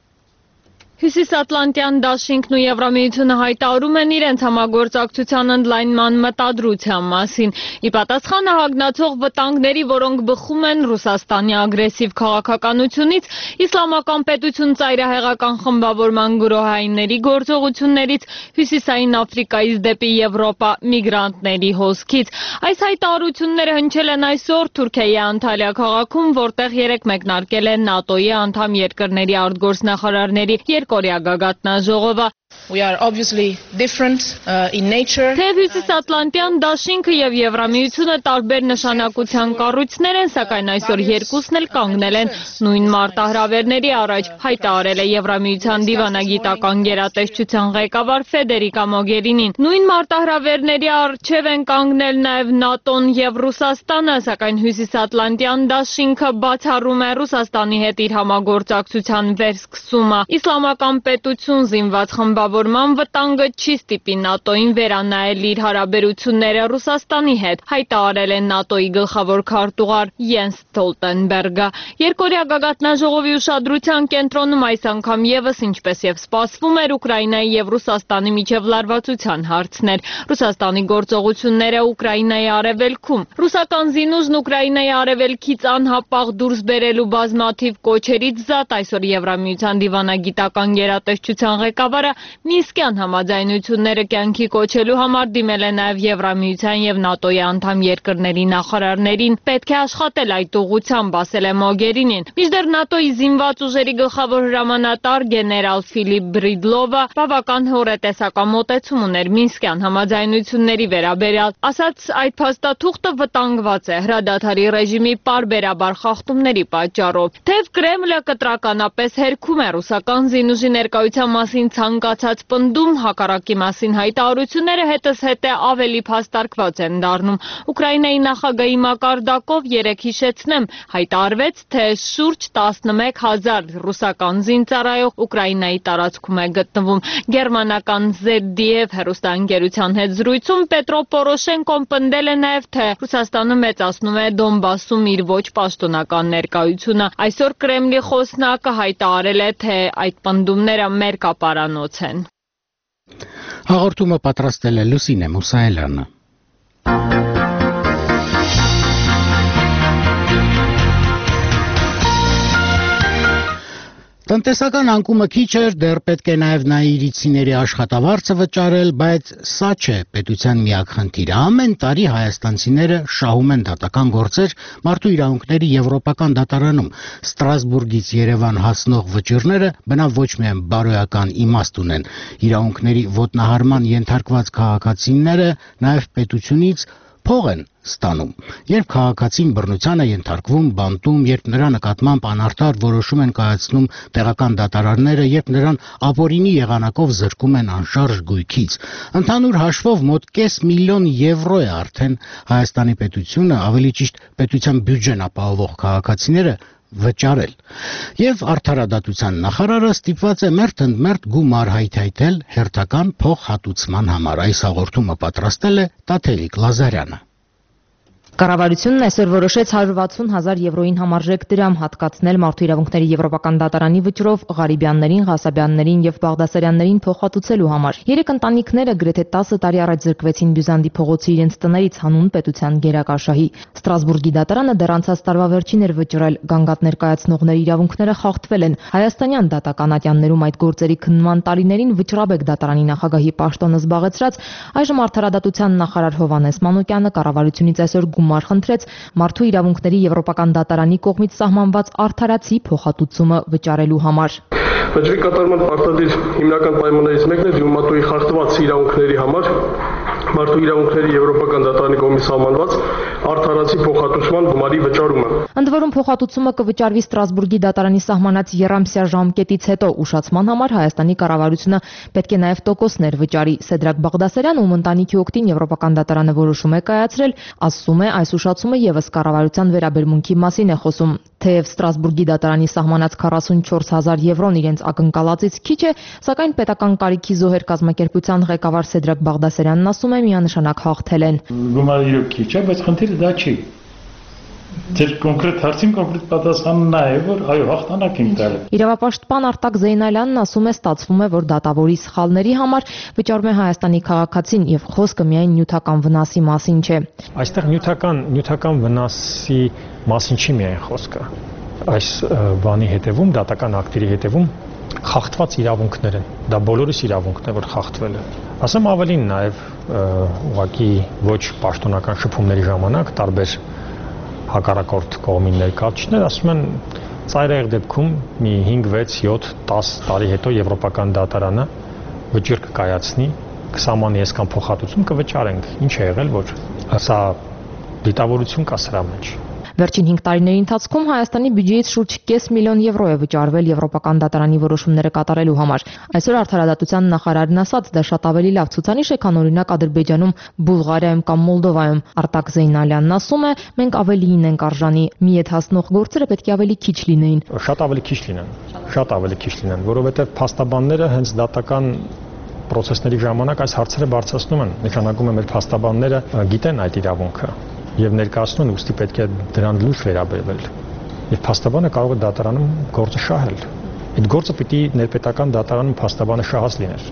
Հյուսիսատլանտյան դաշինքն ու Եվրամիությունը հայտարարում են իրենց համագործակցության ընդլայնման մտադրության մասին։ Ի պատասխան հագնացող վտանգների, որոնք բխում են Ռուսաստանի ագրեսիվ քաղաքականությունից, իսլամական պետություն ծայրահեղական խմբավորման գրոհայինների գործողություններից, Հյուսիսային Աֆրիկայից դեպի Եվրոպա միգրանտների հոսքից։ Այս հայտարարությունները հնչել են այսօր Թուրքիայի Անտալիա քաղաքում, որտեղ երեկ մեկնարկել է ՆԱՏՕ-ի անդամ երկրների արտգործնախարարների երկօրյա գագաթնաժողովը։ We are obviously different uh, in nature. Թեև Հյուսիսատլանտյան դաշինքը եւ Եվրամիությունը տարբեր նշանակության կառույցներ են, սակայն այսօր երկուսն էլ կանգնել են նույն մարտահրավերների առաջ, հայտարարել է Եվրամիության դիվանագիտական գերատեսչության ղեկավար Ֆեդերիկա Մոգերինին։ Նույն մարտահրավերների առջև են կանգնել նաեւ ՆԱՏՕ-ն եւ Ռուսաստանը, սակայն Հյուսիսատլանտյան դաշինքը բացառում է Ռուսաստանի հետ իր համագործակցության վերսկսումը։ Իսլամական պետություն զինված խմբավորման վտանգը չի ստիպի ՆԱՏՕ-ին վերանայել իր հարաբերությունները Ռուսաստանի հետ, հայտարարել է ՆԱՏՕ-ի գլխավոր քարտուղար Յենս Ստոլտենբերգը։ Երկօրյա գագաթնաժողովի ուշադրության կենտրոնում այս անգամ եւս, ինչպես եւ սպասվում էր, Ուկրաինայի եւ Ռուսաստանի միջև լարվածության հարցն էր։ Ռուսաստանի գործողությունները Ուկրաինայի արևելքում։ Ռուսական զինուժն Ուկրաինայի արևելքից անհապաղ դուրս բերելու բազմաթիվ կոչերից զատ այսօր Եվրամիության դիվանագիտական գերատեսչության ղեկավարը Մինսկյան համաձայնությունները կյանքի կոչելու համար դիմել է նաև Եվրամիության եւ ՆԱՏՕ-ի անդամ երկրների նախարարներին։ Պետք է աշխատել այդ ուղղությամբ, ասել է Մոգերինին։ Մինչդեռ ՆԱՏՕ-ի զինված ուժերի գլխավոր հրամանատար գեներալ Ֆիլիպ Բրիդլովը բավական հորետեսական մոտեցում ուներ Մինսկյան համաձայնությունների վերաբերյալ։ Ասաց, այդ փաստաթուղթը վտանգված է հրադադարի ռեժիմի պարբերաբար խախտումների պատճառով։ Թեև Կրեմլը կտրականապես հերքում է ռուսական զինուժի ներկայության մասին ցանկացած պնդում, հակառակի մասին հայտարարությունները հետզհետե ավելի փաստարկված են դառնում։ Ուկրաինայի նախագահի մակարդակով երեկ հիշեցնեմ, հայտարարվեց, թե շուրջ տասնմեկ հազար ռուսական զինծառայող Ուկրաինայի տարածքում է գտնվում։ Գերմանական զեդ դի էֆ հեռուստաընկերության հետ զրույցում Պետրո Պորոշենկոն պնդել է նաև, թե Ռուսաստանը մեծացնում է Դոնբասում իր ոչ պաշտոնական ներկայությունը։ Այսօր Կրեմլի խոսնակը հայտարարել է, թե այդ պնդումները մերկապարանոց են։ Հաղորդումը պատրաստել է Լուսինե Մուսայելյանը։ Տնտեսական անկումը քիչ էր, դեռ պետք է նաև նաիրիցիների աշխատավարձը վճարել, բայց սա չէ պետության միակ խնդիրը։ Ամեն տարի հայաստանցիները շահում են դատական գործեր մարդու իրավունքների եվրոպական դատարանում։ Ստրասբուրգից Երևան հասնող վճիռները բնավ ոչ միայն բարոյական իմաստ ունեն։ Իրավունքների ոտնահարման ենթարկված քաղաքացիները նաև պետությունից փող են ստանում։ Երբ քաղաքացին բռնության է ենթարկվում, բանտում, երբ նրա նկատմամբ անարդար որոշում են կայացնում տեղական դատարանները, երբ նրան ապօրինի եղանակով զրկում են անշարժ գույքից, ընդհանուր հաշվով մոտ կես միլիոն եվրո է արդեն Հայաստանի պետությունը, ավելի ճիշտ պետության բյուջեն ապահովող քաղաքացիները վճարել։ Եվ արդարադատության նախարարը ստիպված է մերթընդմերթ գումար հայթայթել հերթական փոխհատուցման համար։ Այս հաղորդումը պատրաստել է Տաթևիկ Լազարյանը։ Կառավարությունն այսօր որոշեց հարյուր վաթսուն հազար եվրոյին համարժեք դրամ հատկացնել Մարդու իրավունքների եվրոպական դատարանի վճռով Ղարիբյաններին, Ղասաբյաններին եւ Բաղդասարյաններին փոխհատուցելու համար։ Երեք ընտանիքները գրեթե տասը տարի առաջ զրկվեցին Բյուզանդի փողոցի իրենց տներից հանուն պետության գերակաշահի։ Ստրասբուրգի դատարանը դեռ անցած տարվա վերջին էր վճռել, գանգատներ կայացնողների իրավունքները խախտվել են։ Հայաստանյան դատական ատյաններում այդ գործերի քննման տարիներին վճռաբեկ դատարանի նախագահի պաշտոնը զբաղեցրած այժմ արդարադատության նախարար Հովհաննես Մանուկյանը կառավարությունից այսօր գումար խնդրեց Մարդու իրավունքների եվրոպական դատարանի կողմից սահմանված արդարացի փոխհատուցումը վճարելու համար։ Վճռի կատարման պարտադիր հիմնական պայմաններից մեկն է դիմումատուի խախտված իրավունքների համար Մարդու իրավունքների եվրոպական դատարանի կողմից սահմանված արդարացի փոխհատուցման գումարի վճարումը։ Ընդ որում փոխհատուցումը կվճարվի Ստրասբուրգի դատարանի սահմանած եռամսյա ժամկետից հետո ուշացման համար Հայաստանի կառավարությունը պետք է նաև տոկոսներ վճարի։ Սեդրակ Բաղդասարյանը, ում ընտանիքի օգտին եվրոպական դատարանը որոշում է կայացրել, ասում է, այս ուշացումը եւս կառավարության վերաբերմունքի մասին է խոսում։ Թեև Ստրասբուրգի դատարանի սահմանած քառասունչորս հազար եվրոն իրենց ակնկալածից քիչ է, սակայն պետական կարիքի զոհեր կազմակերպության ղեկավար Սեդրակ Բաղդասարյանն ասում է, միանշանակ հաղթել են։ Գումարը իրոք քիչ է, բայց խնդիրը դա չի։ Ձեր կոնկրետ հարցին կոնկրետ պատասխանը նա է, որ այո, հաղթանակ ենք տալու։ Իրավապաշտպան Արտակ Զեյնալյանն ասում է, ստացվում է, որ դատավորի սխալների համար վճարում է Հայաստանի քաղաքացին եւ խոսքը միայն նյութական վնասի մասին չէ։ Այստեղ նյութական նյութական վնասի մասին չի միայն խոսքը։ Այս բանի հետևում, դատական ակտերի հետևում խախտված իրավունքներ են։ Դա բոլորիս իրավունքն է, որ խախտվել է։ Ասեմ ավելին, նաև ուղղակի ոչ պաշտոնական շփումների ժամանակ տարբեր հակառակորդ կողմի ներկայացուցիչներ ասում են, ծայրահեղ դեպքում մի հինգ, վեց, յոթ, դաս տարի հետո Եվրոպական դատարանը վճիռ կկայացնի, կսահմանի այսքան փոխհատուցում կվճարենք։ Ինչ է եղել, որ սա դիտավորություն կա սրա մեջ։ Վերջին հինգ տարիների ընթացքում Հայաստանի բյուջեից շուրջ կես միլիոն եվրո է վճարվել Եվրոպական դատարանի որոշումները կատարելու համար։ Այսօր արդարադատության նախարարն ասաց, դա շատ ավելի լավ ցուցանիշ է, քան օրինակ Ադրբեջանում, Բուլղարիայում կամ Մոլդովայում։ Արտակ Զեյնալյանն ասում է, մենք ավելիին ենք արժանի, մի ետ հասնող գործերը պետք է ավելի քիչ լինեին։ Շատ ավելի քիչ լինեն, շատ ավելի քիչ լինեն, որովհետև փաստաբանները հենց դատական պրոցեսների ժամանակ այս հարցերը բարձրացնում են։ Նշանակում է մեր փաստաբանները գիտեն այդ իրավունքը եւ ներկայացնում են, ուստի պետք է դրան լուրջ վերաբերվել։ Եվ փաստաբանը կարող է դատարանում գործը շահել։ Այդ գործը պիտի ներպետական դատարանում փաստաբանը շահած լիներ։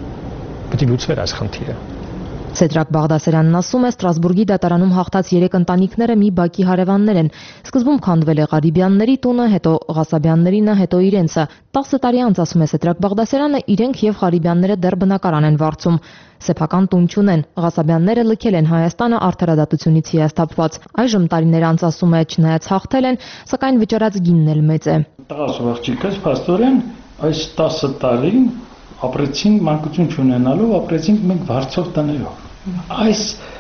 Պիտի լուծվեր այս խնդիրը։ Սեդրակ Բաղդասարյանն ասում է, Ստրասբուրգի դատարանում հաղթած երեք ընտանիքները մի բակի հարևաններ են։ Սկզբում քանդվել է Ղարիբյանների տունը, հետո Ղասաբյաններինը, հետո իրենցը։ տասը տարի անց, ասում է Սեդրակ Բաղդասարյանը, իրենք եւ Ղարիբյանները դեռ բնակարան են վարձում։ Սեփական տուն չունեն։ Ղասաբյանները լքել են Հայաստանը արդարադատությունից հիասթափված։ Այժմ տարիներ անց, ասում է, չնայած հաղթել են, սակայն վճարած գինն էլ մեծ է։ Տղաս աղջիկս փաստորեն այս տասը տարին ապրեցին մանկություն չունենալով, ապրեցինք մենք վարձով տներով։ Այս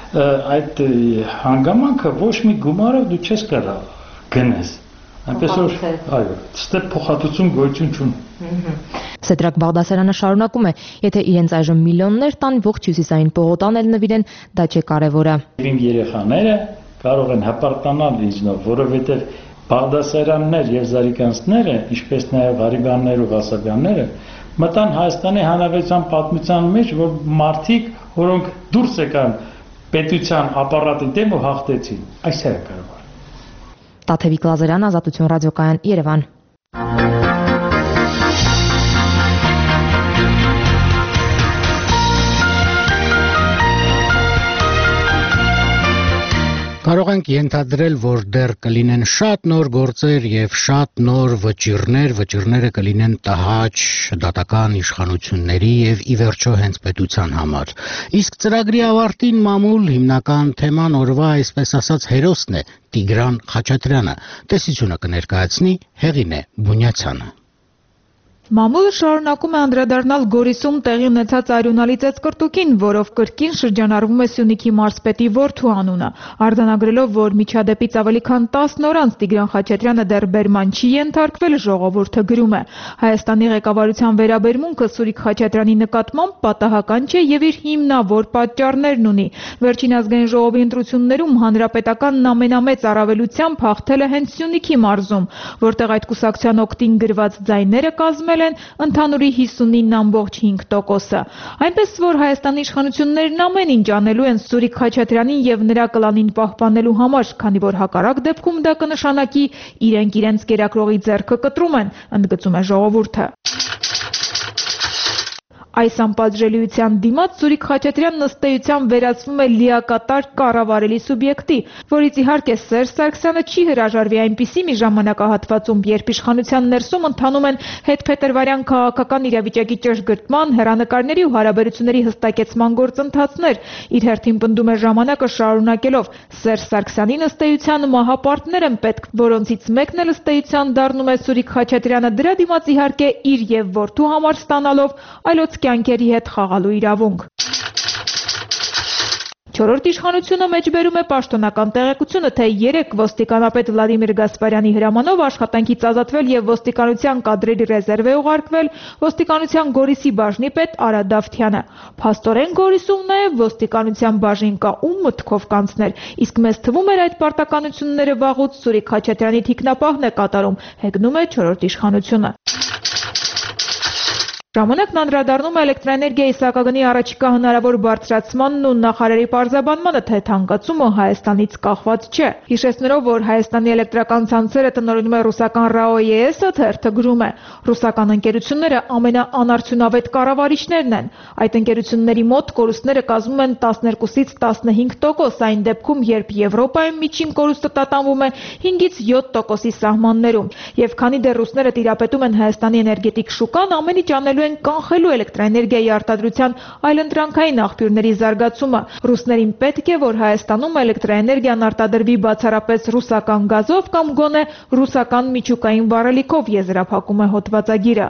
այդ հանգամանքը ոչ մի գումարով դու չես կարող գնես։ Այնպես որ այո, ստե փոխհատուցում գոյություն չունի։ Սեդրակ Բաղդասարյանը շարունակում է, եթե իրենց այժմ միլիոններ տան, ողջ հյուսիսային պողոտան էլ նվիրեն, դա չէ կարևորը։ Իմ երեխաները կարող են հպարտանալ ինձնով, որովհետև Բաղդասարյաններ եւ Զարիկանցները, ինչպես նաեւ Ղարիբյաններ ու Ղասաբյանները մտան Հայաստանի Հանրապետության պատմության մեջ, որ մարդիկ, որոնք դուրս եկան պետության ապարատի դեմ ու հաղթեցին։ Այս է կարևոր։ Տաթևիկ Լազարյան, Ազատություն ռադիոկայան, Երևան։ Կարող ենք ենթադրել, որ դեռ կլինեն շատ նոր գործեր եւ շատ նոր վճիռներ, վճիռները կլինեն տհաճ դատական իշխանությունների եւ ի վերջո հենց պետության համար։ Իսկ ծրագրի ավարտին մամուլ հիմնական թեման օրվա, այսպես ասած, հերոսն է Տիգրան Խաչատրյանը։ Տեսությունը կներկայացնի Հեղինե Բունյացյանը։ Մամուլը շարունակում է անդրադառնալ Գորիսում տեղի ունեցած արյունալի ծեծկռտուքին, որով կրկին շրջանառվում է Սյունիքի մարզպետի որդու անունը, արձանագրելով, որ միջադեպից ավելի քան տասն օր անց Տիգրան Խաչատրյանը դեռ բերման չի ենթարկվել, ժողովուրդը գրում է. Հայաստանի ղեկավարության վերաբերմունքը Սուրիկ Խաչատրյանի նկատմամբ պատահական չէ եւ իր հիմնավոր պատճառներն ունի։ Վերջին ազգային ժողովի ընտրություններում հանրապետականն ամենամեծ առավելությամբ հաղթել է հենց Սյունիքի մարզում, որտեղ այդ կուսակցության օգտին գրված ձայները կազմել են ընդհանուրի հիսունինը ամբողջ հինգ տոկոսը։ Այնպես որ Հայաստանի իշխանություններն ամեն ինչ անելու են Սուրիկ Խաչատրյանին եւ նրա կլանին պահպանելու համար, քանի որ հակառակ դեպքում դա կնշանակի իրենք իրենց կերակրողի ձեռքը կտրում են, ընդգծում է ժողովուրդը։ Այս անպատժելիության դիմաց Սուրիկ Խաչատրյանն ըստ էության վերածվում է լիակատար կառավարելի սուբյեկտի, որից իհարկե Սերժ Սարգսյանը չի հրաժարվի այնպիսի մի ժամանակահատվածում, երբ իշխանության ներսում ընթանում են հետփետրվարյան քաղաքական իրավիճակի ճշգրտման, հեռանկարների ու հարաբերությունների հստակեցման գործընթացներ։ Իր հերթին պնդում է ժամանակը շարունակելով. Սերժ Սարգսյանին ըստ էության մահապարտներ են պետք, որոնցից մեկն էլ ըստ էության դառնում է Սուրիկ Խաչատրյանը, դրա դիմաց իհարկե իր եւ որդու համար ստանալով այլոց կյանքերի հետ խաղալու իրավունք։ Չորրորդ իշխանությունը մեջբերում է պաշտոնական տեղեկությունը, թե երեկ ոստիկանապետ Վլադիմիր Գասպարյանի հրամանով աշխատանքից ազատվել եւ ոստիկանության կադրերի ռեզերվ է ուղարկվել ոստիկանության Գորիսի բաժնի պետ Արա Դավթյանը։ Փաստորեն Գորիսում նաեւ ոստիկանության բաժին կա, ում մտքով կանցներ, իսկ մեզ թվում էր այդ պարտականությունները վաղուց Սուրիկ Խաչատրյանի թիկնապահն է կատարում, հեգնում է չորրորդ իշխանությունը։ Ժամանակն անդրադառնում է էլեկտրաէներգիայի սակագնի առաջիկա հնարավոր բարձրացմանն ու նախարարի պարզաբանմանը, թե թանկացումը Հայաստանից կախված չէ։ Հիշեցնելով, որ Հայաստանի էլեկտրական ցանցերը տնօրինում է ռուսական ՌԱՕ-ԵՍ-ը, թերթը գրում է. ռուսական ընկերությունները ամենաանարդյունավետ կառավարիչներն են։ Այդ ընկերությունների մոտ կորուստները կազմում են տասներկուսից տասնհինգ տոկոս, այն դեպքում, երբ Եվրոպայում միջին կորուստը տատանվում է հինգից յոթ տոկոսի սահմաններում։ Եվ քանի դեռ ռուսները տիրապետում են Հայաստանի էներգետիկ շուկան, ամեն ինչ անելու են կանխելու էլեկտրաէներգիայի արտադրության այլընտրանքային աղբյուրների զարգացումը։ Ռուսներին պետք է, որ Հայաստանում էլեկտրաէներգիան արտադրվի բացառապես ռուսական գազով կամ գոնե ռուսական միջուկային վառելիքով, եզրափակում է հոդվածագիրը։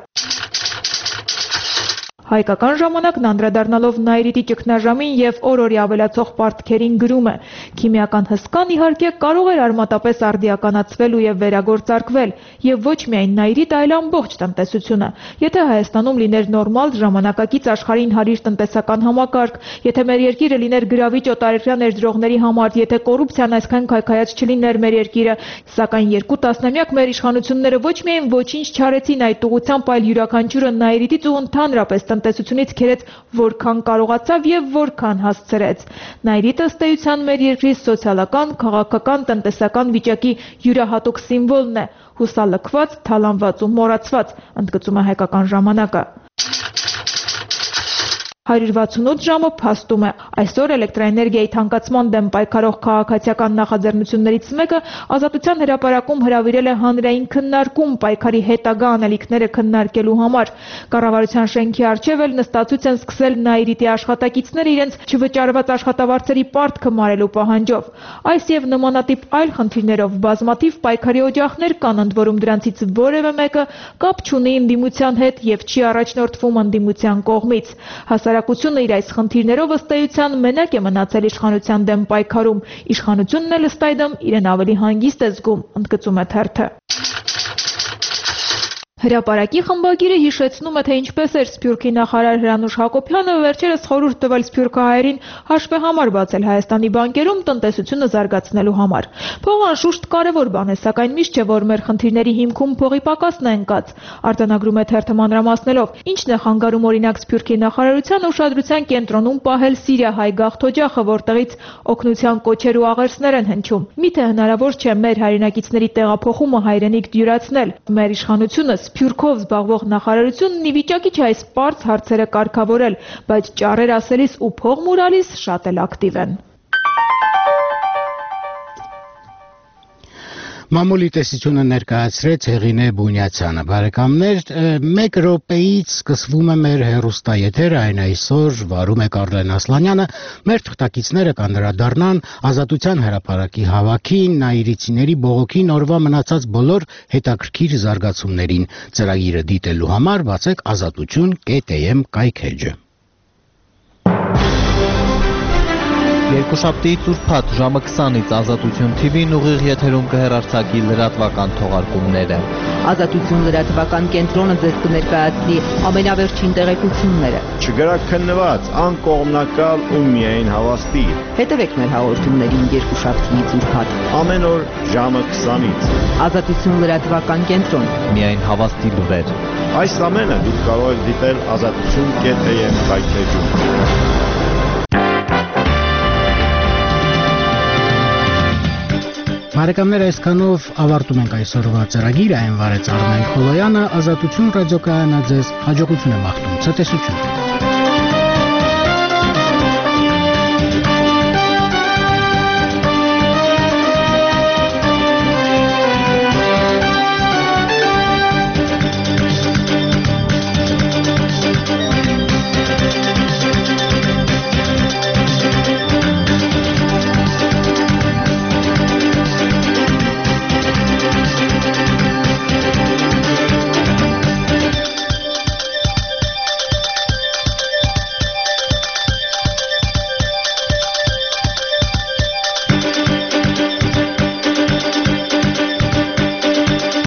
Հայկական ժամանակն անդրադառնալով Նայիրիտի ճգնաժամին եւ օր-օրի ավելացող պարտքերին գրում է. քիմիական հսկան իհարկե կարող էր արմատապես արդիականացվել ու եւ վերագործարկվել, եւ ոչ միայն Նայիրիտ, այլ ամբողջ տնտեսությունը։ Եթե Հայաստանում լիներ նորմալ ժամանակակից աշխարհին հարիր տնտեսական համակարգ, եթե մեր երկիրը լիներ գրավիչ օտարերկրյա ներդրողների համար, եթե կոռուպցիան այսքան քայքայած չլիներ մեր երկիրը, սակայն երկու տասնամյակ մեր իշխանությունները ոչ միայն ոչինչ չարեցին այդ ուղղությամբ, այլ յուրաքանչյուրը Նայիրիտից ու ընդհանրապես տնտեսությունից քերեց որքան կարողացավ եւ որքան հասցրեց։ Նայիրիտը ըստ էության մեր երկրի սոցիալական, քաղաքական, տնտեսական վիճակի յուրահատուկ սիմվոլն է, հուսալքված, թալանված ու մոռացված, ընդգծում է Հայկական ժամանակը։ հարյուր վաթսունութ ժամը փաստում է. այսօր էլեկտրաէներգիայի թանկացման դեմ պայքարող քաղաքացիական նախաձեռնություններից մեկը Ազատության հրապարակում հրավիրել է հանրային քննարկում պայքարի հետագա անելիքները քննարկելու համար։ Կառավարության շենքի առջև էլ նստացույց են սկսել Նայիրիտի աշխատակիցները իրենց չվճարված աշխատավարձերի պարտքը մարելու պահանջով։ Այս եւ նմանատիպ այլ խնդիրներով բազմաթիվ պայքարի օջախներ կան, ընդ որում դրանցից որևէ մեկը կապ չունի ընդդիմության հետ եւ չի առաջնորդվում ընդդիմության կողմից։ Հասարակությունը իր այս խնդիրներով ըստ էության մենակ է մնացել իշխանության դեմ պայքարում, իշխանությունն էլ ըստ այդմ իրեն ավելի հանգիստ է զգում, ընդգծում է թերթը։ Հրապարակի խմբագիրը հիշեցնում է, թե ինչպես էր Սփյուռքի նախարար Հրանուշ Հակոբյանը վերջերս խորհուրդ տվել սփյուռքահայերին հաշվեհամար բացել Հայաստանի բանկերում տնտեսությունը զարգացնելու համար։ Փողը անշուշտ կարևոր բան է, սակայն միշտ չէ, որ մեր խնդիրների հիմքում փողի պակասն է ընկած, արձանագրում է թերթը մանրամասնելով։ Ինչն է խանգարում օրինակ Սփյուռքի նախարարության ուշադրության կենտրոնում պահել Սիրիա-հայ գաղթօջախը, որտեղից օգնության կոչեր ու աղերսներ են հնչում։ Միթե հնարավոր չէ մեր հայրենակիցների տեղափոխումը հայրենիք դյուրացնել։ Մեր իշխանությունը Սփյուռքով զբաղվող նախարարությունն ի վիճակի չէ այս պարզ հարցերը կարգավորել, բայց ճառեր ասելիս ու փող մուրալիս շատ էլ ակտիվ են։ Մամուլի տեսությունը ներկայացրեց Հեղինե Բունյացյանը։ Բարեկամներ, մեկ րոպեից սկսվում է մեր հեռուստաեթերը, այն այսօր վարում է Կարլեն Ասլանյանը։ Մեր թղթակիցները կանդրադառնան Ազատության հրապարակի հավաքին, նաիրիցիների բողոքին օրվա մնացած բոլոր հետաքրքիր զարգացումներին։ Ծրագիրը դիտելու համար բացեք ազատություն կետ էմ կայքէջը։ Երկուշաբթի ծուրփաթ ժամը քսանից Ազատություն Թի Վին ուղիղ եթերում կհեռարձակի լրատվական թողարկումները։ Ազատություն լրատվական կենտրոնը ձեզ կներկայացնի ամենավերջին տեղեկությունները։ Չգրաքննված, անկողմնակալ ու միայն հավաստի։ Հետևեք մեր հաղորդումներին երկուշաբթի ծուրփաթ։ Ամեն օր ժամը քսանից։ Ազատություն լրատվական կենտրոն։ Միայն հավաստի լուրեր։ Այս ամենը դուք կարող եք դիտել ազատություն կետ էմ կայքէջում։ Բարեկամներ, այսքանով ավարտում ենք այսօրվա ծրագիրը, այն վարեց Արմեն Խոլոյանը, Ազատություն ռադիոկայանը ձեզ հաջողություն է մաղթում, ցտեսություն։